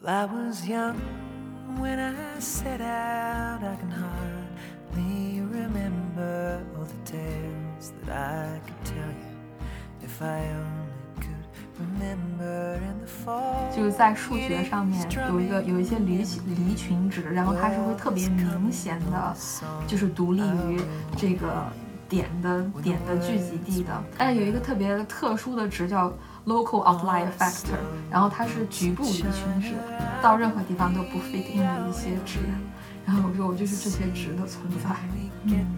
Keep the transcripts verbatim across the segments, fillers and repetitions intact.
I was young when I set out, I can hardly remember all the tales that I could tell you if I only could remember in the fall. 就是在数学上面有一个有一些离离群值，然后它是会特别明显的，就是独立于这个点的点的聚集地的。但是有一个特别特殊的值叫 local outlier factor， 然后它是局部离群值，到任何地方都不 fit in 的一些值。然后我说我就是这些值的存在。嗯。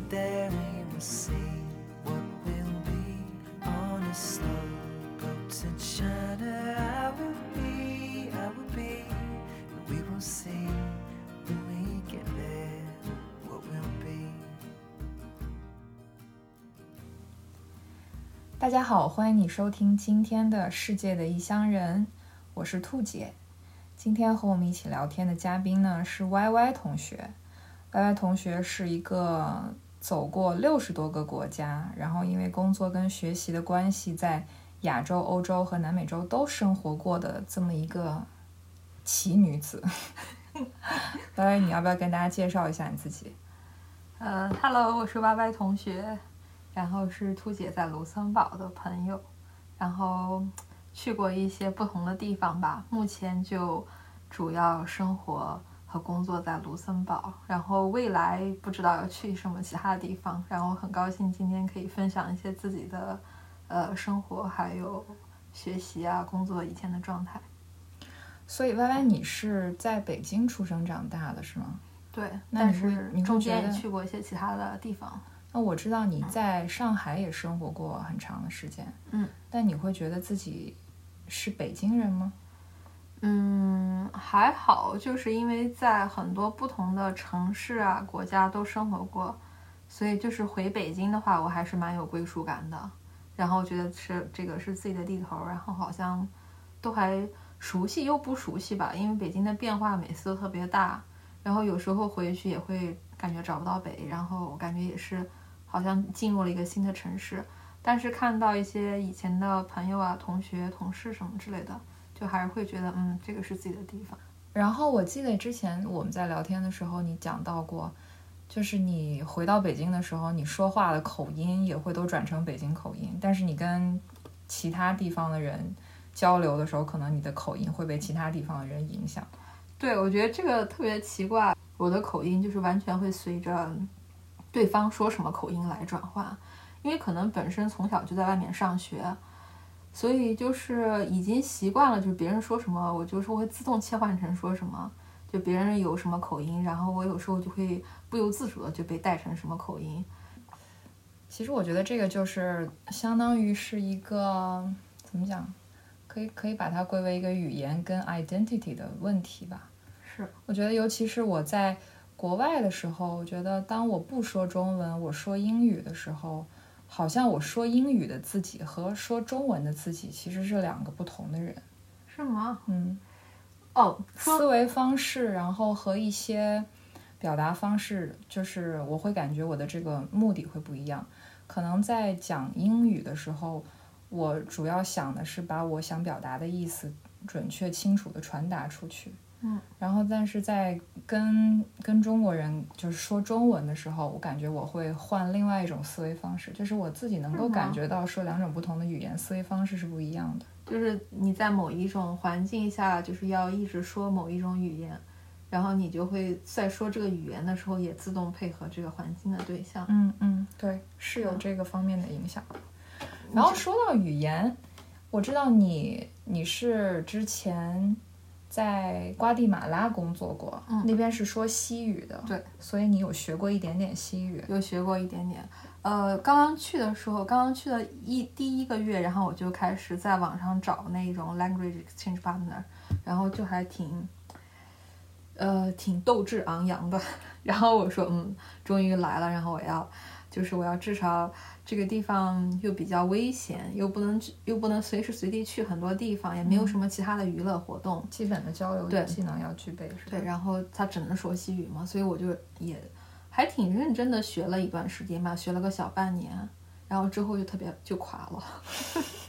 大家好，欢迎你收听今天的世界的异乡人，我是兔姐。今天和我们一起聊天的嘉宾呢是 Y Y 同学。Y Y 同学是一个走过六十多个国家，然后因为工作跟学习的关系，在亚洲、欧洲和南美洲都生活过的这么一个奇女子。Y Y 你要不要跟大家介绍一下你自己？呃 ，Hello， 我是 Y Y 同学。然后是兔姐在卢森堡的朋友，然后去过一些不同的地方吧，目前就主要生活和工作在卢森堡，然后未来不知道要去什么其他的地方，然后很高兴今天可以分享一些自己的呃生活还有学习啊工作以前的状态。所以 Y Y 你是在北京出生长大的是吗？对，但是中间也去过一些其他的地方。那我知道你在上海也生活过很长的时间，嗯，但你会觉得自己是北京人吗？嗯，还好，就是因为在很多不同的城市啊、国家都生活过，所以就是回北京的话，我还是蛮有归属感的。然后觉得是这个是自己的地头，然后好像都还熟悉又不熟悉吧，因为北京的变化每次都特别大，然后有时候回去也会感觉找不到北，然后感觉也是。好像进入了一个新的城市，但是看到一些以前的朋友啊、同学、同事什么之类的，就还是会觉得，嗯，这个是自己的地方。然后我记得之前我们在聊天的时候，你讲到过，就是你回到北京的时候，你说话的口音也会都转成北京口音，但是你跟其他地方的人交流的时候，可能你的口音会被其他地方的人影响。对，我觉得这个特别奇怪，我的口音就是完全会随着对方说什么口音来转换，因为可能本身从小就在外面上学，所以就是已经习惯了，就是别人说什么我就是会自动切换成说什么，就别人有什么口音，然后我有时候就会不由自主的就被带成什么口音。其实我觉得这个就是相当于是一个怎么讲，可以可以把它归为一个语言跟 identity 的问题吧。是，我觉得尤其是我在国外的时候，我觉得当我不说中文，我说英语的时候，好像我说英语的自己和说中文的自己其实是两个不同的人。是吗？嗯，哦，思维方式，然后和一些表达方式，就是我会感觉我的这个目的会不一样。可能在讲英语的时候，我主要想的是把我想表达的意思准确清楚地传达出去。嗯，然后但是在跟跟中国人就是说中文的时候，我感觉我会换另外一种思维方式，就是我自己能够感觉到说两种不同的语言思维方式是不一样的。就是你在某一种环境下就是要一直说某一种语言，然后你就会在说这个语言的时候也自动配合这个环境的对象。嗯嗯，对，是有这个方面的影响。嗯，然后说到语言，我知道你你是之前在瓜地马拉工作过，嗯，那边是说西语的，对，所以你有学过一点点西语？有学过一点点。呃，刚刚去的时候，刚刚去的一第一个月，然后我就开始在网上找那种 language exchange partner， 然后就还挺，呃，挺斗志昂扬的。然后我说，嗯，终于来了，然后我要，就是我要至少。这个地方又比较危险，又不能又不能随时随地去很多地方，也没有什么其他的娱乐活动，基本的交流技能要具备。是对，然后他只能说西语嘛，所以我就也还挺认真的学了一段时间吧，学了个小半年，然后之后就特别就垮了。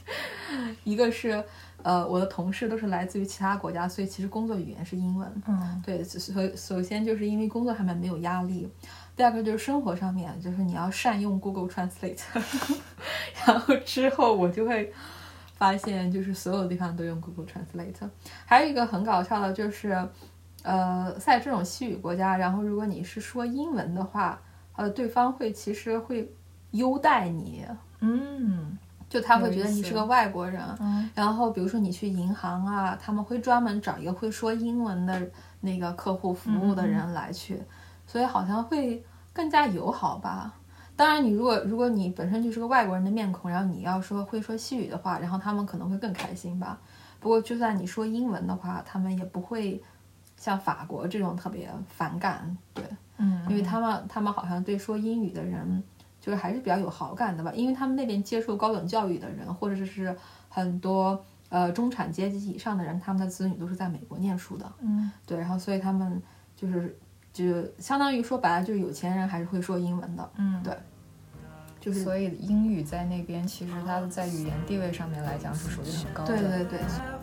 一个是呃我的同事都是来自于其他国家，所以其实工作语言是英文。 嗯， 对，首首先就是因为工作上面没有压力，第二个就是生活上面，就是你要善用 Google Translate 然后之后我就会发现就是所有地方都用 Google Translate。 还有一个很搞笑的就是呃在这种西语国家，然后如果你是说英文的话，呃对方会其实会优待你。 嗯， 就他会觉得你是个外国人， 嗯， 然后比如说你去银行啊，他们会专门找一个会说英文的那个客户服务的人来去，嗯、所以好像会更加友好吧。当然，你如果如果你本身就是个外国人的面孔，然后你要说会说西语的话，然后他们可能会更开心吧。不过就算你说英文的话，他们也不会像法国这种特别反感，对， 嗯， 因为他们他们好像对说英语的人就是还是比较有好感的吧，因为他们那边接受高等教育的人，或者是很多呃中产阶级以上的人，他们的子女都是在美国念书的， 嗯， 对，然后所以他们就是就相当于说白了就是有钱人还是会说英文的， 嗯， 对，就是所以英语在那边其实它在语言地位上面来讲是属于很高的， 对对对。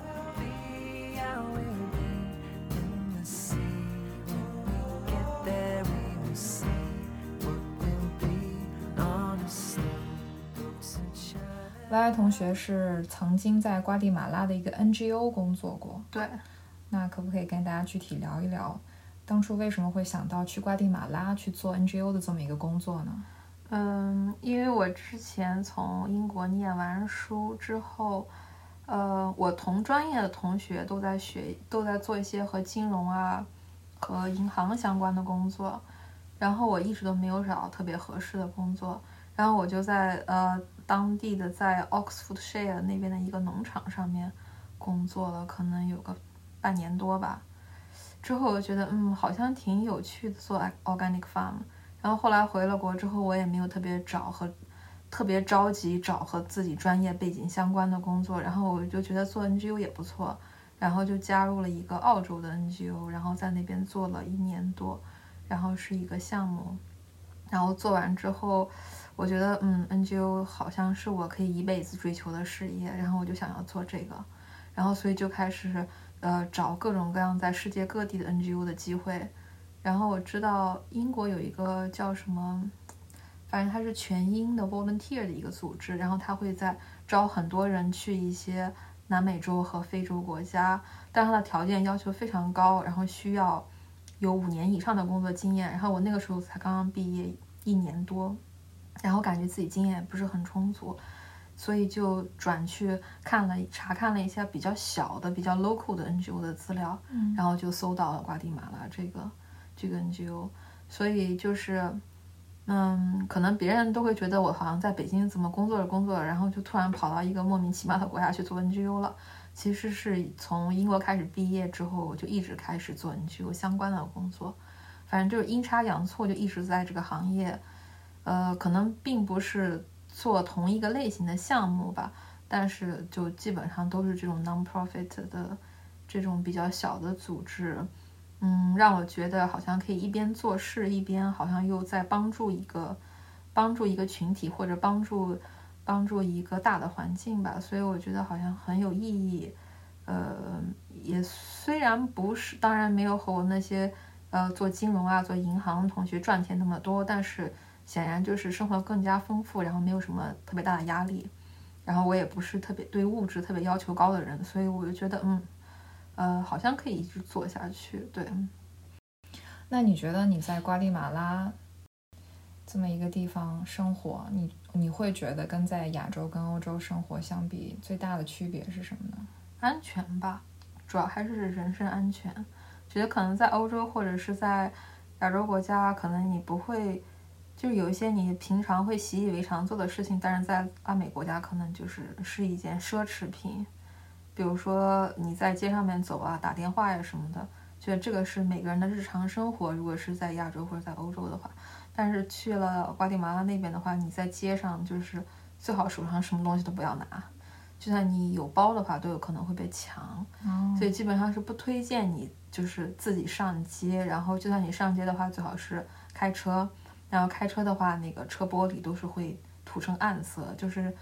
Y Y 同学是曾经在瓜地马拉的一个 N G O 工作过， 对， 那可不可以跟大家具体聊一聊，当初为什么会想到去瓜地马拉去做 N G O 的这么一个工作呢？ 嗯，因为我之前从英国念完书之后，呃，我同专业的同学都在学，都在做一些和金融啊、和银行相关的工作，然后我一直都没有找特别合适的工作，然后我就在呃。当地的在 Oxfordshire 那边的一个农场上面工作了，可能有个半年多吧。之后我觉得，嗯，好像挺有趣的，做 organic farm。然后后来回了国之后，我也没有特别找和特别着急找和自己专业背景相关的工作。然后我就觉得做 N G O 也不错，然后就加入了一个澳洲的 N G O， 然后在那边做了一年多，然后是一个项目。然后做完之后，我觉得嗯 N G O 好像是我可以一辈子追求的事业，然后我就想要做这个，然后所以就开始呃找各种各样在世界各地的 N G O 的机会。然后我知道英国有一个叫什么，反正它是全英的 volunteer 的一个组织，然后它会在招很多人去一些南美洲和非洲国家，但它的条件要求非常高，然后需要有五年以上的工作经验。然后我那个时候才刚刚毕业一年多，然后感觉自己经验不是很充足，所以就转去看了查看了一下比较小的比较 local 的 N G O 的资料， 嗯， 然后就搜到了瓜地马拉这个这个 N G O。 所以就是嗯，可能别人都会觉得我好像在北京怎么工作着工作着，然后就突然跑到一个莫名其妙的国家去做 N G O 了。其实是从英国开始毕业之后，我就一直开始做 N G O 相关的工作，反正就是阴差阳错就一直在这个行业。呃，可能并不是做同一个类型的项目吧，但是就基本上都是这种 non-profit 的这种比较小的组织，嗯，让我觉得好像可以一边做事，一边好像又在帮助一个帮助一个群体，或者帮助帮助一个大的环境吧，所以我觉得好像很有意义。呃，也虽然不是，当然没有和我那些呃做金融啊、做银行的同学赚钱那么多，但是显然就是生活更加丰富，然后没有什么特别大的压力，然后我也不是特别对物质特别要求高的人，所以我就觉得嗯，呃，好像可以一直做下去。对， 那你觉得你在瓜地马拉这么一个地方生活，你你会觉得跟在亚洲跟欧洲生活相比，最大的区别是什么呢？ 安全吧，主要还是人身安全。觉得可能在欧洲或者是在亚洲国家，可能你不会，就是有一些你平常会习以为常做的事情，但是在拉美国家可能就是是一件奢侈品。比如说你在街上面走啊，打电话呀什么的，觉得这个是每个人的日常生活，如果是在亚洲或者在欧洲的话。但是去了瓜地马拉那边的话，你在街上就是最好手上什么东西都不要拿，就算你有包的话都有可能会被抢， 哦， 所以基本上是不推荐你就是自己上街。然后就算你上街的话，最好是开车，然后开车的话那个车玻璃都是会涂成暗色，就是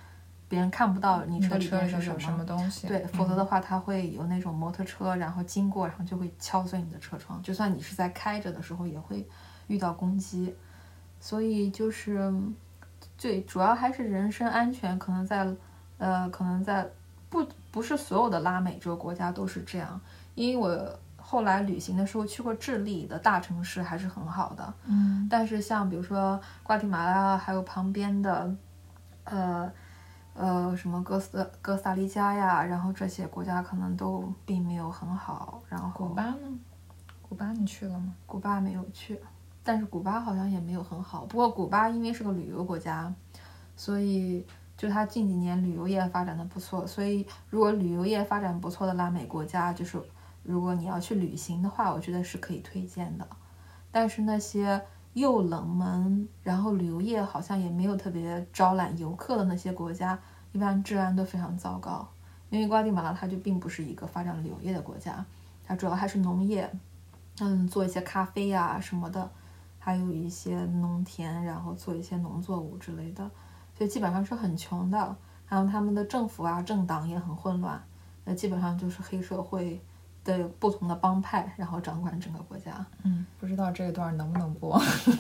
别人看不到你车里面是什么什么东西， 对，否则的话它会有那种摩托车然后经过，然后就会敲碎你的车窗，就算你是在开着的时候也会遇到攻击。所以就是最主要还是人身安全，可能在呃可能在不不是所有的拉美洲国家都是这样，因为我后来旅行的时候去过智利的大城市还是很好的， 嗯， 但是像比如说瓜地马拉还有旁边的呃呃什么哥斯哥斯达黎加呀，然后这些国家可能都并没有很好。然后古巴呢？古巴你去了吗？ 古巴没有去，但是古巴好像也没有很好。不过古巴因为是个旅游国家，所以就它近几年旅游业发展的不错，所以如果旅游业发展不错的拉美国家，就是如果你要去旅行的话，我觉得是可以推荐的。但是那些又冷门，然后旅游业好像也没有特别招揽游客的那些国家，一般治安都非常糟糕。因为瓜地马拉它就并不是一个发展旅游业的国家，它主要还是农业，嗯，做一些咖啡呀、什么的，还有一些农田，然后做一些农作物之类的，所以基本上是很穷的。然后他们的政府啊、政党也很混乱，那基本上就是黑社会的不同的帮派，然后掌管整个国家。 嗯，不知道这一段能不能播？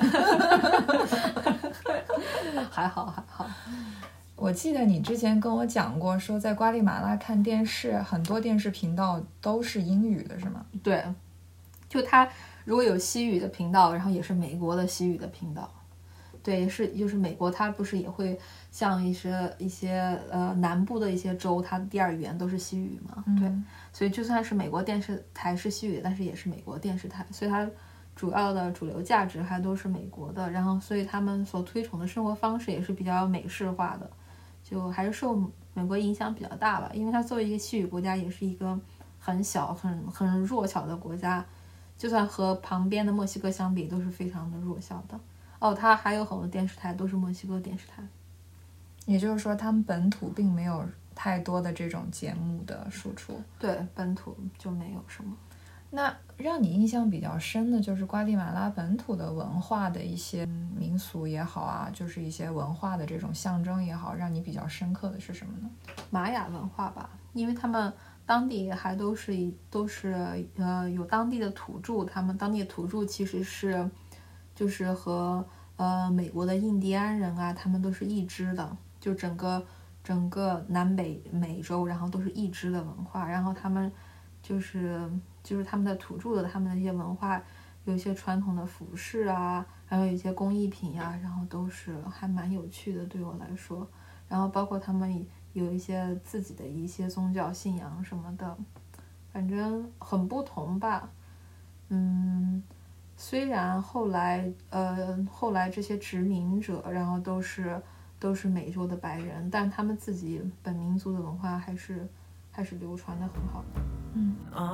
还好还好。 我记得你之前跟我讲过，说在瓜地马拉看电视，很多电视频道都是英语的，是吗？ 对，就它如果有西语的频道，然后也是美国的西语的频道。对，也是就是美国，它不是也会像一些一些呃南部的一些州，它的第二语言都是西语嘛？ 嗯、 对，所以就算是美国电视台是西语，但是也是美国电视台，所以它主要的主流价值还都是美国的。然后，所以他们所推崇的生活方式也是比较美式化的，就还是受美国影响比较大吧。因为它作为一个西语国家，也是一个很小、很很弱小的国家，就算和旁边的墨西哥相比，都是非常的弱小的。哦，它还有很多电视台都是墨西哥电视台， 也就是说，他们本土并没有太多的这种节目的输出。 对，本土就没有什么。 那让你印象比较深的就是瓜地马拉本土的文化的一些民俗也好啊，就是一些文化的这种象征也好，让你比较深刻的是什么呢？ 玛雅文化吧，因为他们当地还都是都是呃有当地的土著，他们当地的土著其实是就是和呃美国的印第安人啊，他们都是一支的，就整个整个南北美洲，然后都是一支的文化，然后他们就是就是他们的土著的他们的一些文化，有一些传统的服饰啊，还有一些工艺品呀、啊，然后都是还蛮有趣的对我来说，然后包括他们有一些自己的一些宗教信仰什么的，反正很不同吧。嗯，虽然后来呃后来这些殖民者，然后都是都是美洲的白人，但他们自己本民族的文化还是还是流传的很好的。 嗯。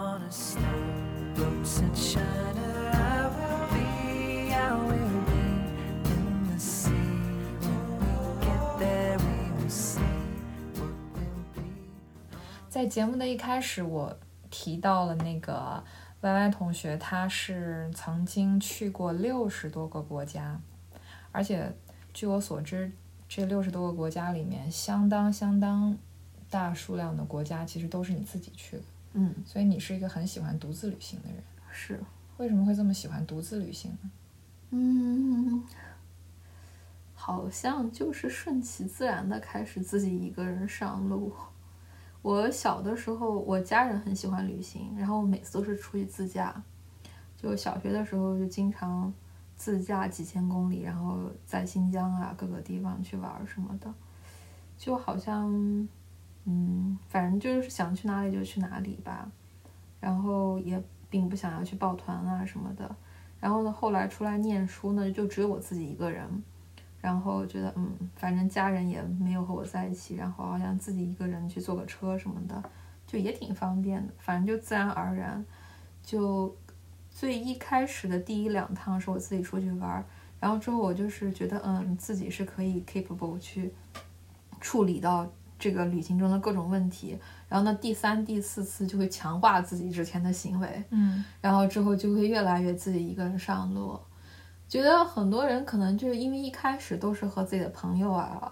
在节目的一开始，我提到了那个 Y Y 同学，他是曾经去过六十多个国家，而且据我所知，这六十多个国家里面，相当相当大数量的国家其实都是你自己去的。 嗯， 所以你是一个很喜欢独自旅行的人。 是， 为什么会这么喜欢独自旅行呢？ 嗯，好像就是顺其自然的开始自己一个人上路。我小的时候，我家人很喜欢旅行，然后每次都是出去自驾。就小学的时候就经常自驾几千公里，然后在新疆啊各个地方去玩什么的，就好像嗯，反正就是想去哪里就去哪里吧，然后也并不想要去抱团啊什么的。然后呢，后来出来念书呢，就只有我自己一个人，然后觉得嗯，反正家人也没有和我在一起，然后好像自己一个人去坐个车什么的，就也挺方便的。反正就自然而然，就最一开始的第一两趟是我自己出去玩，然后之后我就是觉得嗯，自己是可以 capable 去处理到这个旅行中的各种问题，然后呢，第三、第四次就会强化自己之前的行为， 嗯， 然后之后就会越来越自己一个人上路。觉得很多人可能就是因为一开始都是和自己的朋友啊，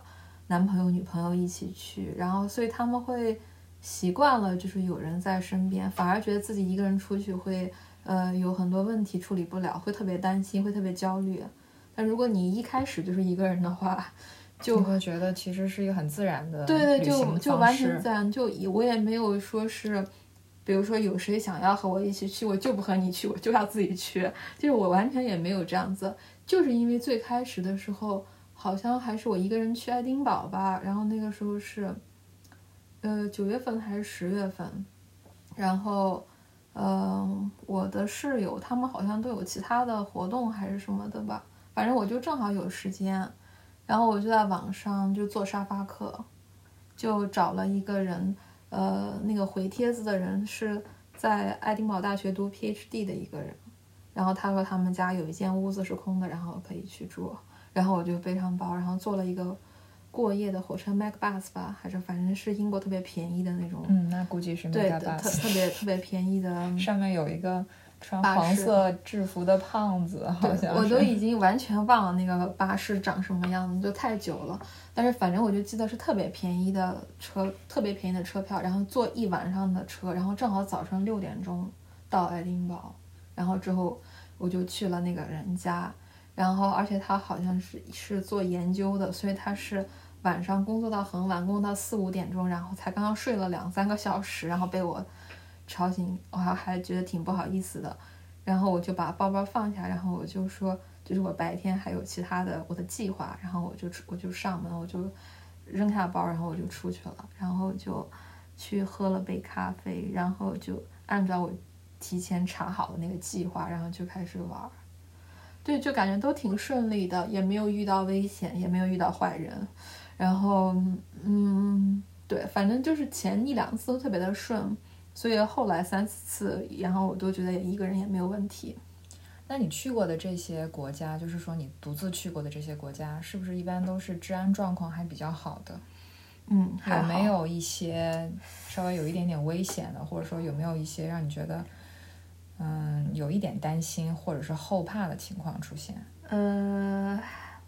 男朋友女朋友一起去，然后所以他们会习惯了就是有人在身边，反而觉得自己一个人出去会呃有很多问题处理不了，会特别担心，会特别焦虑。但如果你一开始就是一个人的话，就你会觉得其实是一个很自然的对对， 旅行就就方式完全自然，就我也没有说是，比如说有谁想要和我一起去，我就不和你去，我就要自己去，就是我完全也没有这样子，就是因为最开始的时候，好像还是我一个人去爱丁堡吧，然后那个时候是，呃九月份还是十月份，然后，呃，我的室友他们好像都有其他的活动还是什么的吧，反正我就正好有时间。然后我就在网上就做沙发客，就找了一个人，呃，那个回帖子的人是在爱丁堡大学读 P H D 的一个人，然后他说他们家有一间屋子是空的，然后可以去住，然后我就背上包，然后做了一个过夜的火车 MacBus 吧，还是反正是英国特别便宜的那种， 嗯，那估计是对， MacBus 特特别特别便宜的， 上面有一个穿黄色制服的胖子，好像是我都已经完全忘了那个巴士长什么样子，就太久了。但是反正我就记得是特别便宜的车，特别便宜的车票，然后坐一晚上的车，然后正好早上六点钟到爱丁堡，然后之后我就去了那个人家，然后而且他好像是是做研究的，所以他是晚上工作到很晚，工作到四五点钟，然后才刚刚睡了两三个小时，然后被我吵醒，我还还觉得挺不好意思的，然后我就把包包放下，然后我就说，就是我白天还有其他的我的计划，然后我就我就上门，我就扔下包，然后我就出去了，然后就去喝了杯咖啡，然后就按照我提前查好的那个计划，然后就开始玩。对，就感觉都挺顺利的，也没有遇到危险，也没有遇到坏人，然后嗯，对，反正就是前一两次都特别的顺。所以后来三四次，然后我都觉得一个人也没有问题。 那你去过的这些国家，就是说你独自去过的这些国家，是不是一般都是治安状况还比较好的？ 嗯， 有没有一些稍微有一点点危险的，或者说有没有一些让你觉得嗯有一点担心或者是后怕的情况出现？ 呃，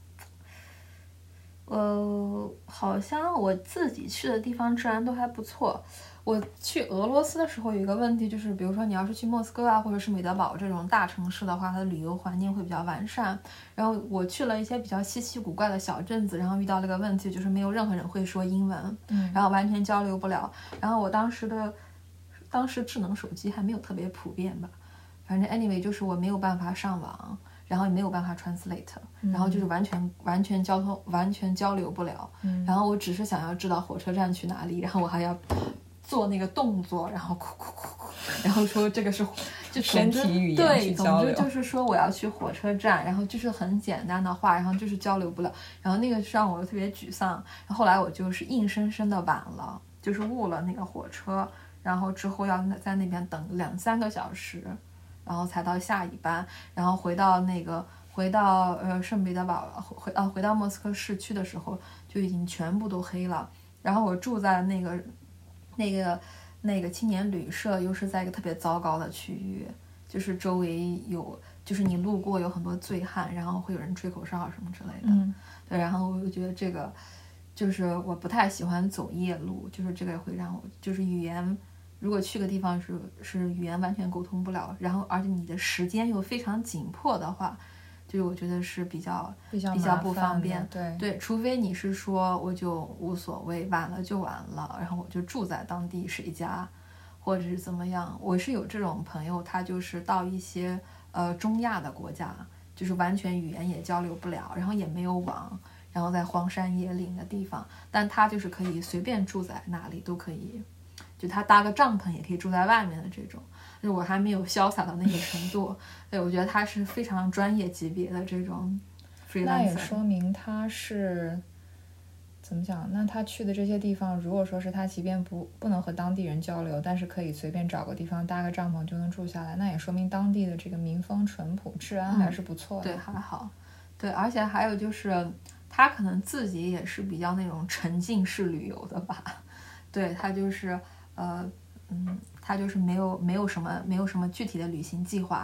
呃，好像我自己去的地方治安都还不错。我去俄罗斯的时候有一个问题，就是比如说你要是去莫斯科啊，或者是彼得堡这种大城市的话，它的旅游环境会比较完善。然后我去了一些比较稀奇古怪的小镇子，然后遇到了个问题，就是没有任何人会说英文， 嗯， 然后完全交流不了。然后我当时的，当时智能手机还没有特别普遍吧，反正 anyway 就是我没有办法上网。然后也没有办法 translate，、嗯、然后就是完全完全交通完全交流不了、 嗯， 然后我只是想要知道火车站去哪里，然后我还要做那个动作，然后哭哭哭哭，然后说这个是就身体语言对， 去交流， 总之就是说我要去火车站，然后就是很简单的话，然后就是交流不了，然后那个让我特别沮丧。后来我就是硬生生的晚了，就是误了那个火车，然后之后要在那边等两三个小时。然后才到下一班，然后回到那个回到呃圣彼得堡回啊回到莫斯科市区的时候就已经全部都黑了。然后我住在那个那个那个青年旅社，又是在一个特别糟糕的区域，就是周围有就是你路过有很多醉汉，然后会有人吹口哨什么之类的。 嗯， 对，然后我就觉得这个就是我不太喜欢走夜路，就是这个会让我就是语言。如果去个地方是是语言完全沟通不了，然后而且你的时间又非常紧迫的话，就是我觉得是比较比较比较不方便。 对对，除非你是说我就无所谓，晚了就晚了，然后我就住在当地谁家，或者是怎么样。我是有这种朋友，他就是到一些呃中亚的国家，就是完全语言也交流不了，然后也没有网，然后在荒山野岭的地方，但他就是可以随便住在那里都可以。就他搭个帐篷也可以住在外面的这种，就我还没有潇洒到那个程度。对，我觉得他是非常专业级别的这种 freelancer。 那也说明他是怎么讲？那他去的这些地方，如果说是他即便不不能和当地人交流，但是可以随便找个地方搭个帐篷就能住下来，那也说明当地的这个民风淳朴，治安还是不错的。 嗯、对，还好。对，而且还有就是他可能自己也是比较那种沉浸式旅游的吧。对，他就是。呃，嗯，他就是没有没有什么没有什么具体的旅行计划，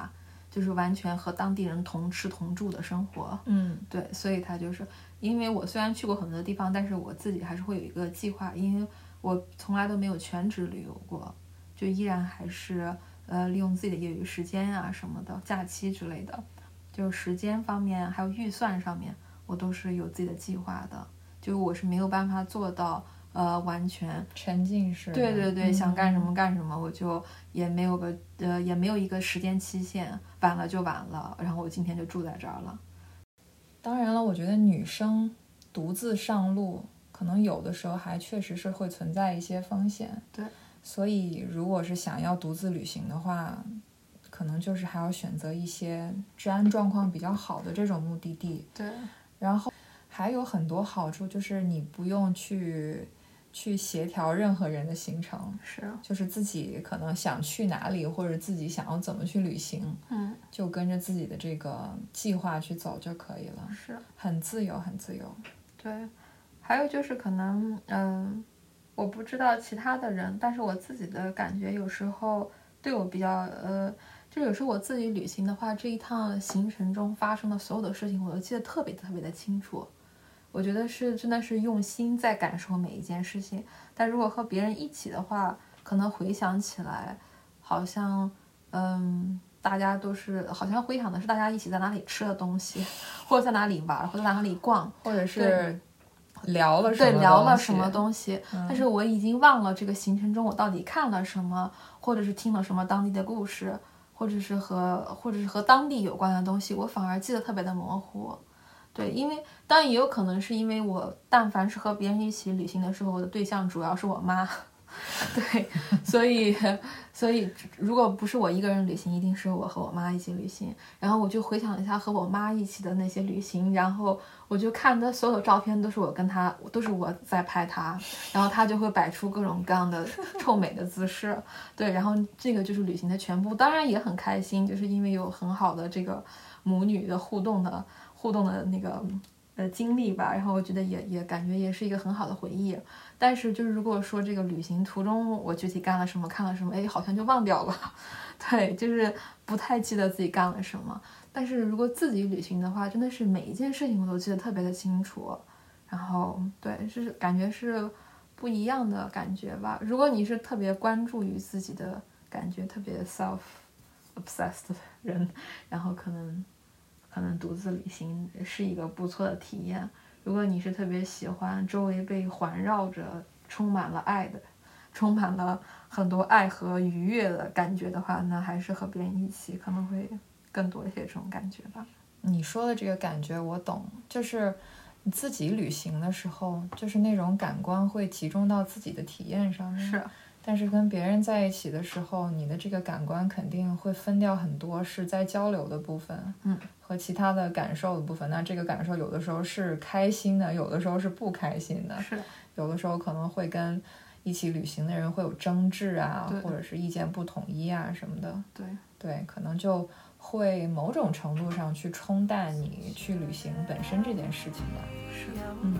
就是完全和当地人同吃同住的生活。 嗯， 对，所以他就是因为我虽然去过很多地方，但是我自己还是会有一个计划，因为我从来都没有全职旅游过，就依然还是呃利用自己的业余时间啊什么的，假期之类的，就是时间方面还有预算上面，我都是有自己的计划的，就是我是没有办法做到呃完全沉浸式的。 对对对， 嗯、 想干什么干什么，我就也没有个呃也没有一个时间期限，晚了就晚了，然后我今天就住在这儿了。 当然了，我觉得女生独自上路，可能有的时候还确实是会存在一些风险。 对， 所以如果是想要独自旅行的话，可能就是还要选择一些治安状况比较好的这种目的地。 对， 然后还有很多好处，就是你不用去去协调任何人的行程， 是， 就是自己可能想去哪里，或者自己想要怎么去旅行， 嗯， 就跟着自己的这个计划去走就可以了， 是很自由，很自由。 对，还有就是可能，嗯、呃，我不知道其他的人，但是我自己的感觉有时候对我比较，呃，就有时候我自己旅行的话，这一趟行程中发生的所有的事情，我都记得特别特别的清楚。我觉得是真的是用心在感受每一件事情，但如果和别人一起的话，可能回想起来，好像，嗯，大家都是好像回想的是大家一起在哪里吃的东西，或者在哪里玩，或者在哪里逛， 或者是聊了什么对聊了什么东西， 嗯、 但是我已经忘了这个行程中我到底看了什么，或者是听了什么当地的故事，或者是和或者是和当地有关的东西，我反而记得特别的模糊。对，因为当然也有可能是因为我但凡是和别人一起旅行的时候，我的对象主要是我妈，对，所以所以如果不是我一个人旅行，一定是我和我妈一起旅行。然后我就回想一下和我妈一起的那些旅行，然后我就看的所有照片都是我跟她，都是我在拍她，然后她就会摆出各种各样的臭美的姿势，对，然后这个就是旅行的全部。当然也很开心，就是因为有很好的这个母女的互动的。互动的那个呃经历吧，然后我觉得也也感觉也是一个很好的回忆。但是就是如果说这个旅行途中我具体干了什么看了什么，哎，好像就忘掉了，对，就是不太记得自己干了什么。但是如果自己旅行的话，真的是每一件事情我都记得特别的清楚，然后对，是感觉是不一样的感觉吧。如果你是特别关注于自己的感觉，特别 self obsessed 的人，然后可能可能独自旅行是一个不错的体验。如果你是特别喜欢周围被环绕着充满了爱的，充满了很多爱和愉悦的感觉的话，那还是和别人一起可能会更多一些这种感觉吧。 你说的这个感觉我懂，就是你自己旅行的时候，就是那种感官会集中到自己的体验上面， 是。 但是跟别人在一起的时候，你的这个感官肯定会分掉很多是在交流的部分， 嗯， 和其他的感受的部分。那这个感受有的时候是开心的，有的时候是不开心的， 是， 有的时候可能会跟一起旅行的人会有争执啊，或者是意见不统一啊什么的。 对对，可能就会某种程度上去冲淡你去旅行本身这件事情吧。 是， 嗯。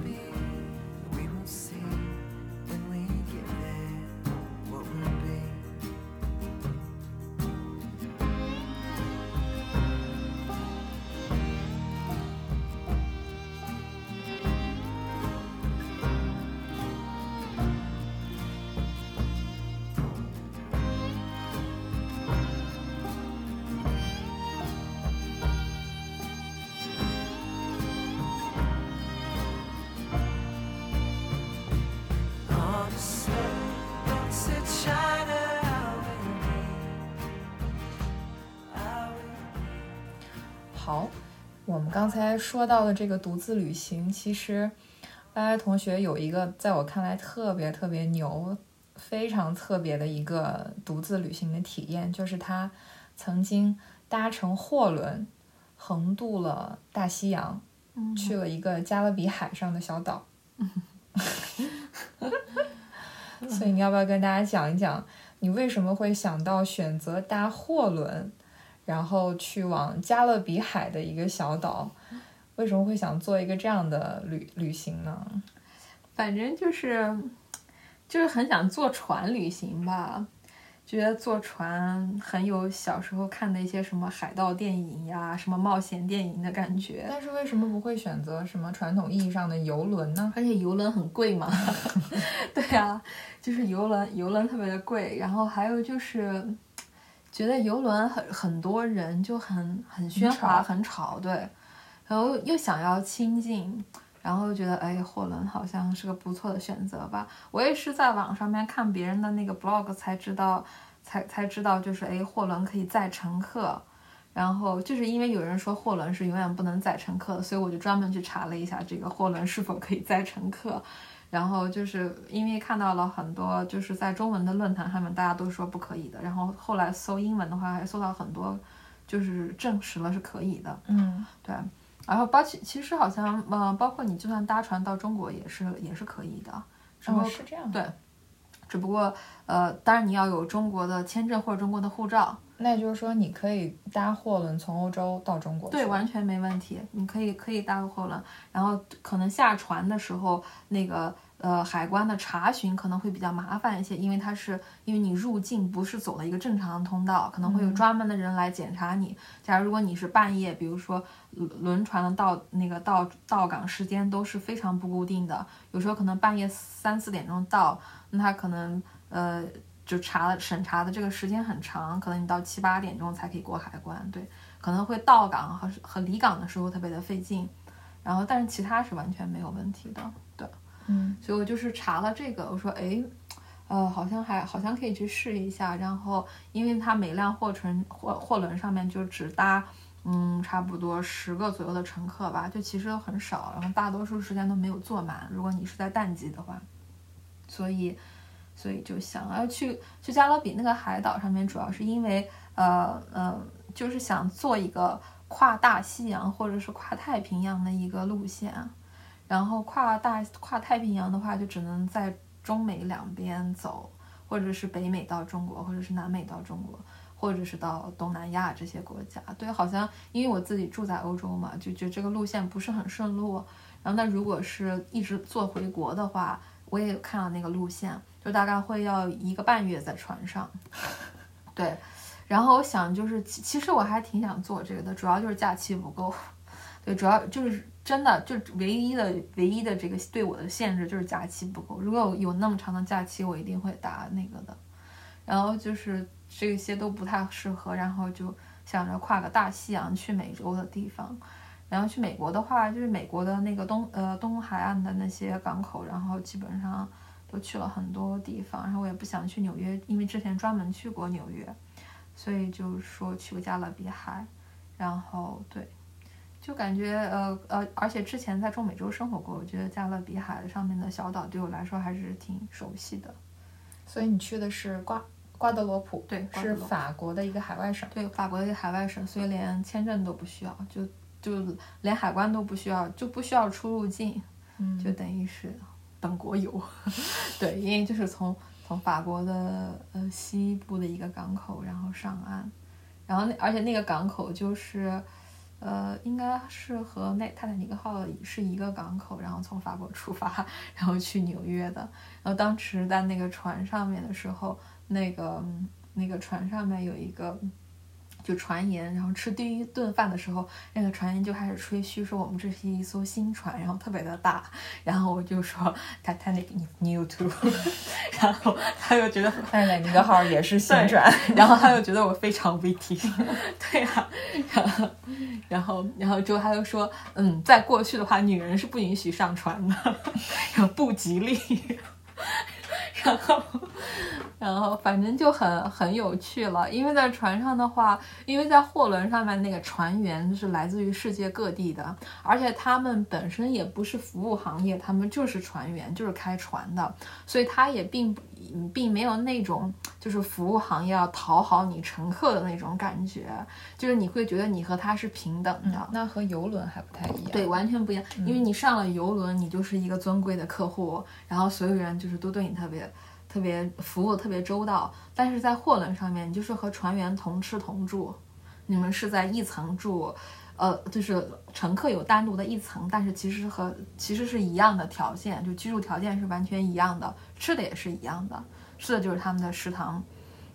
好，我们刚才说到的这个独自旅行，其实歪歪同学有一个在我看来特别特别牛、非常特别的一个独自旅行的体验，就是他曾经搭乘货轮横渡了大西洋， 嗯、 去了一个加勒比海上的小岛。 嗯、 所以你要不要跟大家讲一讲，你为什么会想到选择搭货轮，然后去往加勒比海的一个小岛，为什么会想做一个这样的旅旅行呢？ 反正就是就是很想坐船旅行吧， 觉得坐船很有小时候看的一些什么海盗电影呀，什么冒险电影的感觉。 但是为什么不会选择什么传统意义上的游轮呢？ 而且游轮很贵嘛。对啊，就是游轮游轮特别的贵，然后还有就是觉得游轮很很多人就很很喧哗很吵，对，然后又想要清静，然后觉得哎，货轮好像是个不错的选择吧。我也是在网上面看别人的那个 blog 才知道，才才知道就是哎，货轮可以载乘客。然后就是因为有人说货轮是永远不能载乘客的，所以我就专门去查了一下这个货轮是否可以载乘客。然后就是因为看到了很多就是在中文的论坛上面大家都说不可以的，然后后来搜英文的话还搜到很多就是证实了是可以的。 嗯， 对。然后包其其实好像呃，包括你就算搭船到中国也是也是可以的。 哦，是这样。 对，只不过呃，当然你要有中国的签证或者中国的护照。 那也就是说，你可以搭货轮从欧洲到中国去？ 对，完全没问题。你可以可以搭个货轮，然后可能下船的时候，那个呃海关的查询可能会比较麻烦一些，因为它是因为你入境不是走了一个正常的通道，可能会有专门的人来检查你。嗯、假如如果你是半夜，比如说轮船的到那个到到港时间都是非常不固定的，有时候可能半夜三四点钟到，那他可能呃。就查了审查的这个时间很长，可能你到七八点钟才可以过海关，对，可能会到港和和离港的时候特别的费劲，然后但是其他是完全没有问题的，对， 嗯， 所以我就是查了这个，我说哎，呃，好像还好像可以去试一下，然后因为它每辆货船货货轮上面就只搭嗯差不多十个左右的乘客吧，就其实很少，然后大多数时间都没有坐满，如果你是在淡季的话，所以。所以就想要去去加勒比那个海岛上面，主要是因为呃呃，就是想做一个跨大西洋或者是跨太平洋的一个路线，然后跨大跨太平洋的话，就只能在中美两边走，或者是北美到中国，或者是南美到中国，或者是到东南亚这些国家。对，好像因为我自己住在欧洲嘛，就觉得这个路线不是很顺路。然后那如果是一直坐回国的话，我也有看到那个路线。就大概会要一个半月在船上，对，然后我想就是其其实我还挺想做这个的，主要就是假期不够，对，主要就是真的就唯一的唯一的这个对我的限制就是假期不够，如果有有那么长的假期，我一定会打那个的，然后就是这些都不太适合，然后就想着跨个大西洋去美洲的地方。然后去美国的话，就是美国的那个东呃东海岸的那些港口，然后基本上都去了很多地方。然后我也不想去纽约，因为之前专门去过纽约，所以就说去个加勒比海。然后对，就感觉呃呃，而且之前在中美洲生活过，我觉得加勒比海上面的小岛对我来说还是挺熟悉的。 所以你去的是瓜瓜德罗普， 对， 是法国的一个海外省。 对，法国的一个海外省，所以连签证都不需要，就。就连海关都不需要，就不需要出入境， 嗯， 就等于是本国游。对，因为就是从从法国的呃西部的一个港口，然后上岸，然后那而且那个港口就是呃应该是和那泰坦尼克号是一个港口，然后从法国出发，然后去纽约的。然后当时在那个船上面的时候，那个那个船上面有一个。就船员，然后吃第一顿饭的时候，那个船员就开始吹嘘说我们这是一艘新船，然后特别的大，然后我就说 Titanic new too， 然后他又觉得泰坦尼克号也是新船， 然后他又觉得我非常 witty， 对啊，然后然后然后之后他又说，嗯，在过去的话，女人是不允许上船的，然后不吉利，然后。然后反正就很很有趣了，因为在船上的话，因为在货轮上面那个船员是来自于世界各地的，而且他们本身也不是服务行业，他们就是船员，就是开船的，所以他也并并没有那种就是服务行业要讨好你乘客的那种感觉，就是你会觉得你和他是平等的。 嗯、那和游轮还不太一样。 对，完全不一样，因为你上了游轮，你就是一个尊贵的客户，然后所有人就是都对你特别。特别服务特别周到，但是在货轮上面，你就是和船员同吃同住，你们是在一层住，呃，就是乘客有单独的一层，但是其实和其实是一样的条件，就居住条件是完全一样的，吃的也是一样的，吃的就是他们的食堂，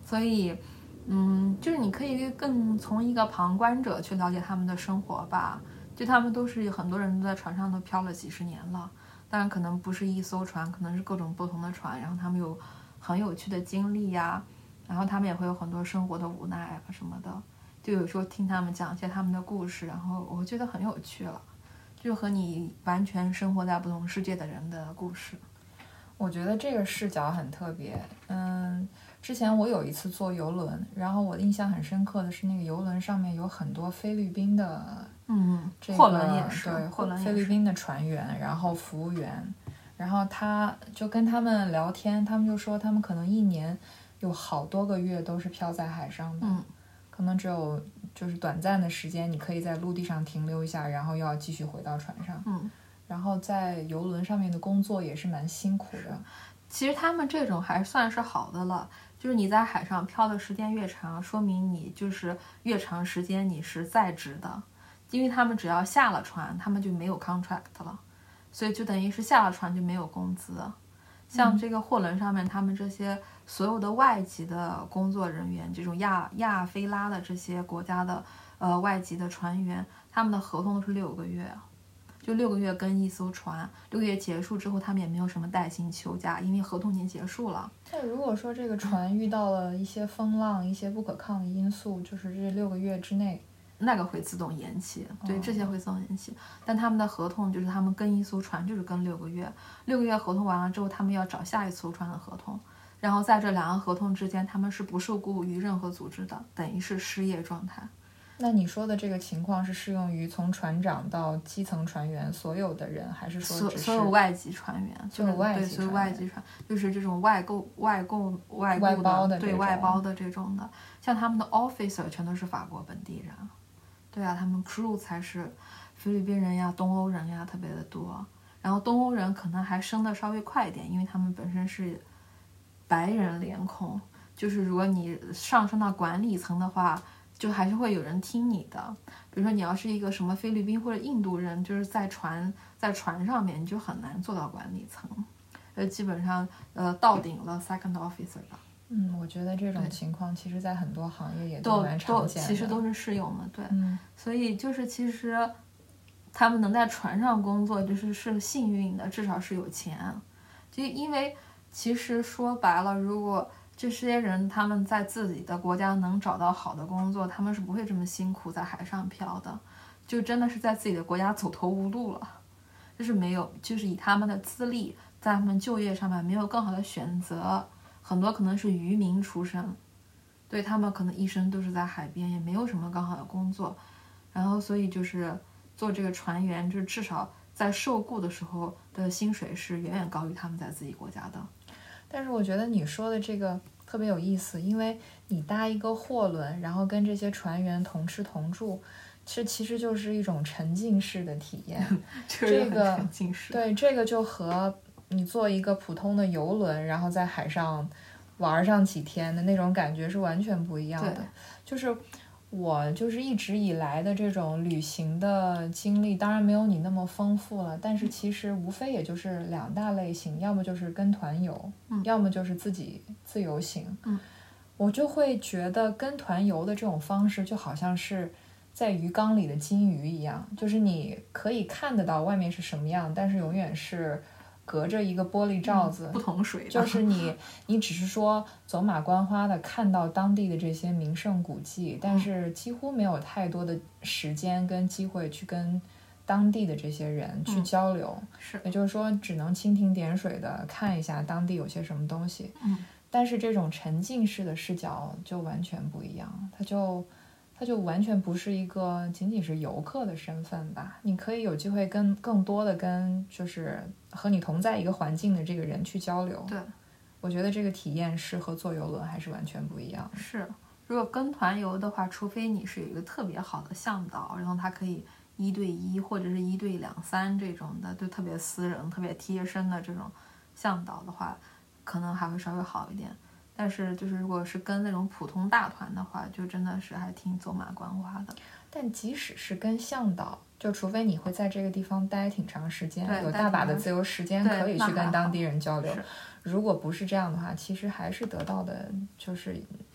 所以嗯，就是你可以更从一个旁观者去了解他们的生活吧。就他们都是很多人都在船上都漂了几十年了，当然可能不是一艘船，可能是各种不同的船，然后他们有很有趣的经历呀，然后他们也会有很多生活的无奈啊什么的，就有时候听他们讲一些他们的故事，然后我觉得很有趣了，就和你完全生活在不同世界的人的故事。 我觉得这个视角很特别。嗯，之前我有一次坐游轮，然后我印象很深刻的是那个游轮上面有很多菲律宾的， 嗯， 这个货轮也是， 对， 货轮也是菲律宾的船员，然后服务员，然后他就跟他们聊天，他们就说他们可能一年有好多个月都是漂在海上的， 嗯， 可能只有就是短暂的时间，你可以在陆地上停留一下，然后又要继续回到船上， 嗯。 然后在游轮上面的工作也是蛮辛苦的。 其实他们这种还算是好的了，就是你在海上漂的时间越长，说明你就是越长时间你是在职的，因为他们只要下了船，他们就没有 contract 了，所以就等于是下了船就没有工资。像这个货轮上面，他们这些所有的外籍的工作人员，这种亚亚非拉的这些国家的呃外籍的船员，他们的合同都是六个月。就六个月跟一艘船，六个月结束之后，他们也没有什么带薪休假，因为合同已经结束了。 那如果说这个船遇到了一些风浪、一些不可抗的因素，就是这六个月之内， 那个会自动延期，对，这些会自动延期。但他们的合同就是他们跟一艘船就是跟六个月，六个月合同完了之后，他们要找下一艘船的合同，然后在这两个合同之间，他们是不受雇于任何组织的，等于是失业状态。 那你说的这个情况是适用于从船长到基层船员所有的人，还是说只是所有外籍船员？ 就是外籍船员， 对，所有外籍船就是这种外购、外购、外外包的， 对外包的这种的，像他们的 officer 全都是法国本地人。对啊，他们 crew 才是菲律宾人呀、东欧人呀特别的多，然后东欧人可能还升的稍微快一点，因为他们本身是白人脸孔，就是如果你上升到管理层的话，就还是会有人听你的。比如说你要是一个什么菲律宾或者印度人，就是在船在船上面，你就很难做到管理层，呃，基本上呃到顶了 second officer 吧。 嗯，我觉得这种情况其实在很多行业也都蛮常见的， 其实都是适用的，对。 嗯， 所以就是其实他们能在船上工作，就是是幸运的，至少是有钱。就因为其实说白了，如果这些人他们在自己的国家能找到好的工作，他们是不会这么辛苦在海上漂的，就真的是在自己的国家走投无路了，就是没有，就是以他们的资历，在他们就业上面没有更好的选择，很多可能是渔民出身，对，他们可能一生都是在海边，也没有什么更好的工作，然后所以就是做这个船员，就是至少在受雇的时候的薪水是远远高于他们在自己国家的。 但是我觉得你说的这个特别有意思，因为你搭一个货轮，然后跟这些船员同吃同住，这其实就是一种沉浸式的体验。这个沉浸式， 对，这个就和你坐一个普通的游轮，然后在海上玩上几天的那种感觉是完全不一样的。就是我就是一直以来的这种旅行的经历，当然没有你那么丰富了，但是其实无非也就是两大类型，要么就是跟团游， 嗯， 要么就是自己自由行。 嗯， 我就会觉得跟团游的这种方式就好像是在鱼缸里的金鱼一样，就是你可以看得到外面是什么样，但是永远是隔着一个玻璃罩子， 嗯、不同水的， 就是你你只是说走马观花的看到当地的这些名胜古迹，但是几乎没有太多的时间跟机会去跟当地的这些人去交流， 嗯、是， 也就是说只能蜻蜓点水的看一下当地有些什么东西。 嗯， 但是这种沉浸式的视角就完全不一样，它就它就完全不是一个仅仅是游客的身份吧，你可以有机会跟更多的跟就是和你同在一个环境的这个人去交流。 对， 我觉得这个体验是和坐游轮还是完全不一样的。 是，如果跟团游的话，除非你是有一个特别好的向导，然后他可以一对一或者是一对两三这种的，就特别私人特别贴身的这种向导的话，可能还会稍微好一点。但是就是如果是跟那种普通大团的话，就真的是还挺走马观花的。 但即使是跟向导，就除非你会在这个地方待挺长时间，有大把的自由时间可以去跟当地人交流，如果不是这样的话，其实还是得到的就是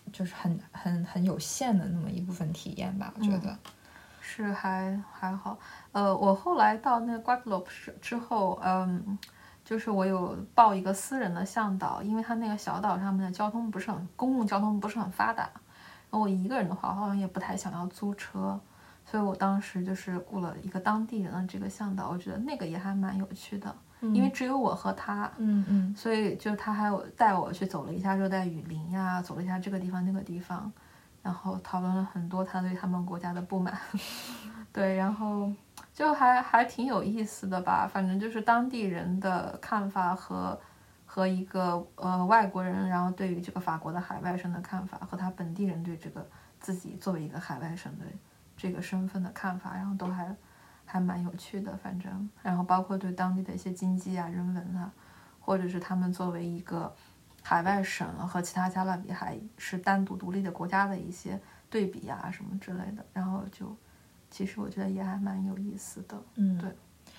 就是很很很有限的那么一部分体验吧，我觉得。 嗯、是还还好。呃，我后来到那个 Guadeloupe 之后，嗯，就是我有报一个私人的向导，因为他那个小岛上面的交通不是很公共交通不是很发达，然后我一个人的话，好像也不太想要租车，所以我当时就是雇了一个当地人的这个向导，我觉得那个也还蛮有趣的。 嗯、 因为只有我和他， 嗯嗯， 所以就他还有带我去走了一下热带雨林呀，走了一下这个地方那个地方，然后讨论了很多他对他们国家的不满，对，然后就还还挺有意思的吧。反正就是当地人的看法和和一个呃外国人，然后对于这个法国的海外生的看法，和他本地人对这个自己作为一个海外生的这个身份的看法，然后都还。还蛮有趣的，反正，然后包括对当地的一些经济啊、人文啊，或者是他们作为一个海外省和其他加勒比海是单独独立的国家的一些对比啊什么之类的，然后就其实我觉得也还蛮有意思的。 嗯， 对。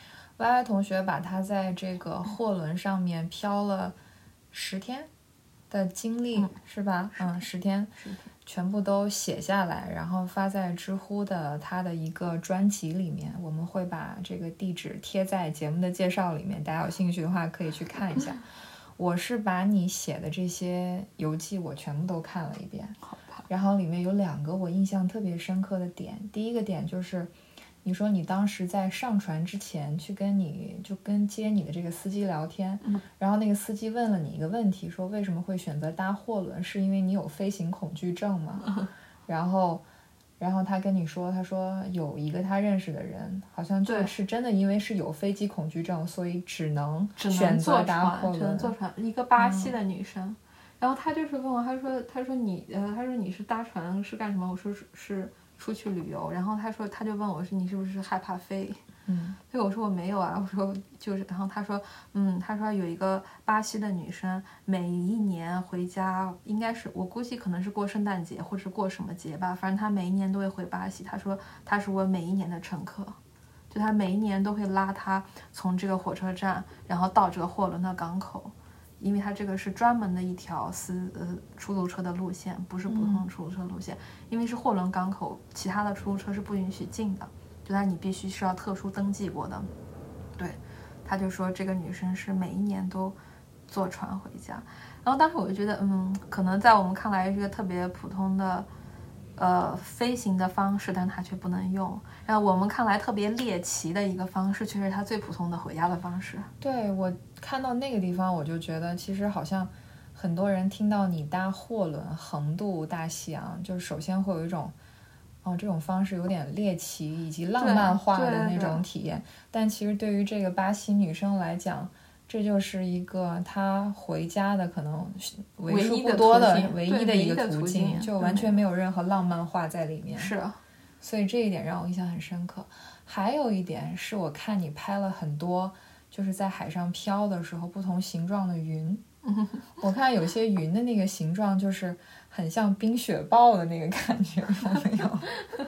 Y Y 同学把他在这个货轮上面漂了十天的经历、嗯、是吧？嗯，十天。 十天。 全部都写下来，然后发在知乎的他的一个专辑里面，我们会把这个地址贴在节目的介绍里面，大家有兴趣的话可以去看一下。我是把你写的这些游记我全部都看了一遍， 好吧。 然后里面有两个我印象特别深刻的点，第一个点就是你说你当时在上船之前去跟你就跟接你的这个司机聊天、 嗯、 然后那个司机问了你一个问题，说为什么会选择搭货轮，是因为你有飞行恐惧症吗、 嗯、 然后然后他跟你说，他说有一个他认识的人好像就是真的因为是有飞机恐惧症，所以只能选择搭货轮， 只能坐船，一个巴西的女生、嗯、然后他就是问我，他说他说你呃他说你是搭船是干什么，我说是出去旅游，然后他说他就问我说你是不是害怕飞， 嗯， 所以我说我没有啊，我说就是，然后他说嗯他说有一个巴西的女生每一年回家，应该是我估计可能是过圣诞节或者是过什么节吧，反正她每一年都会回巴西，他说他是我每一年的乘客，就他每一年都会拉他从这个火车站然后到这个货轮的港口，因为它这个是专门的一条私呃出租车的路线，不是普通出租车路线、嗯、因为是货轮港口，其他的出租车是不允许进的，就它你必须是要特殊登记过的。对，他就说这个女生是每一年都坐船回家，然后当时我就觉得嗯可能在我们看来是一个特别普通的呃飞行的方式，但它却不能用，然后我们看来特别猎奇的一个方式，却是它最普通的回家的方式。 对，我看到那个地方我就觉得其实好像很多人听到你搭货轮横渡大西洋，就是首先会有一种哦这种方式有点猎奇以及浪漫化的那种体验，但其实对于这个巴西女生来讲，这就是一个她回家的可能为数不多的唯一的一个途径，就完全没有任何浪漫化在里面。 是啊， 所以这一点让我印象很深刻。还有一点是我看你拍了很多就是在海上飘的时候不同形状的云，我看有些云的那个形状就是很像冰雪暴的那个感觉，有没有？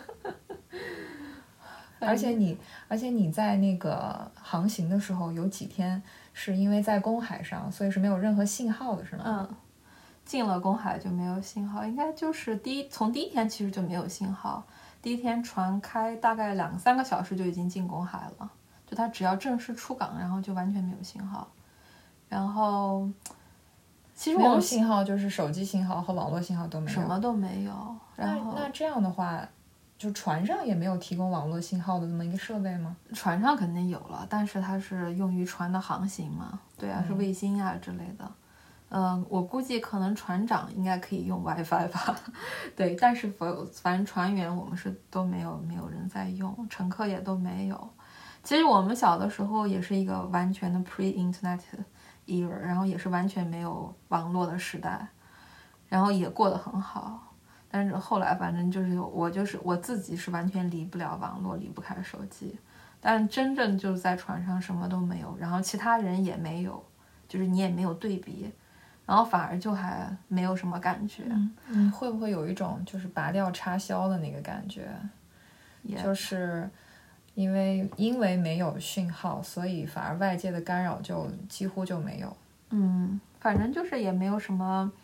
而且你而且你在那个航行的时候有几天是因为在公海上，所以是没有任何信号的是吗？ 嗯，进了公海就没有信号，应该就是第一从第一天其实就没有信号，第一天船开大概两三个小时就已经进公海了，就它只要正式出港然后就完全没有信号。然后其实我没有信号就是手机信号和网络信号都没有， 什么都没有。然后那, 那这样的话就船上也没有提供网络信号的这么一个设备吗？ 船上肯定有了，但是它是用于船的航行嘛，对啊，是卫星啊之类的。嗯、呃，我估计可能船长应该可以用 WiFi 吧，对，但是反正船员我们是都没有没有人在用，乘客也都没有。其实我们小的时候也是一个完全的 pre-internet era， 然后也是完全没有网络的时代，然后也过得很好。但是后来反正就是我就是我自己是完全离不了网络，离不开手机，但真正就是在船上什么都没有，然后其他人也没有，就是你也没有对比，然后反而就还没有什么感觉。 嗯，嗯会不会有一种就是拔掉插销的那个感觉？ Yeah. 就是因为因为没有讯号，所以反而外界的干扰就几乎就没有。 嗯，反正就是也没有什么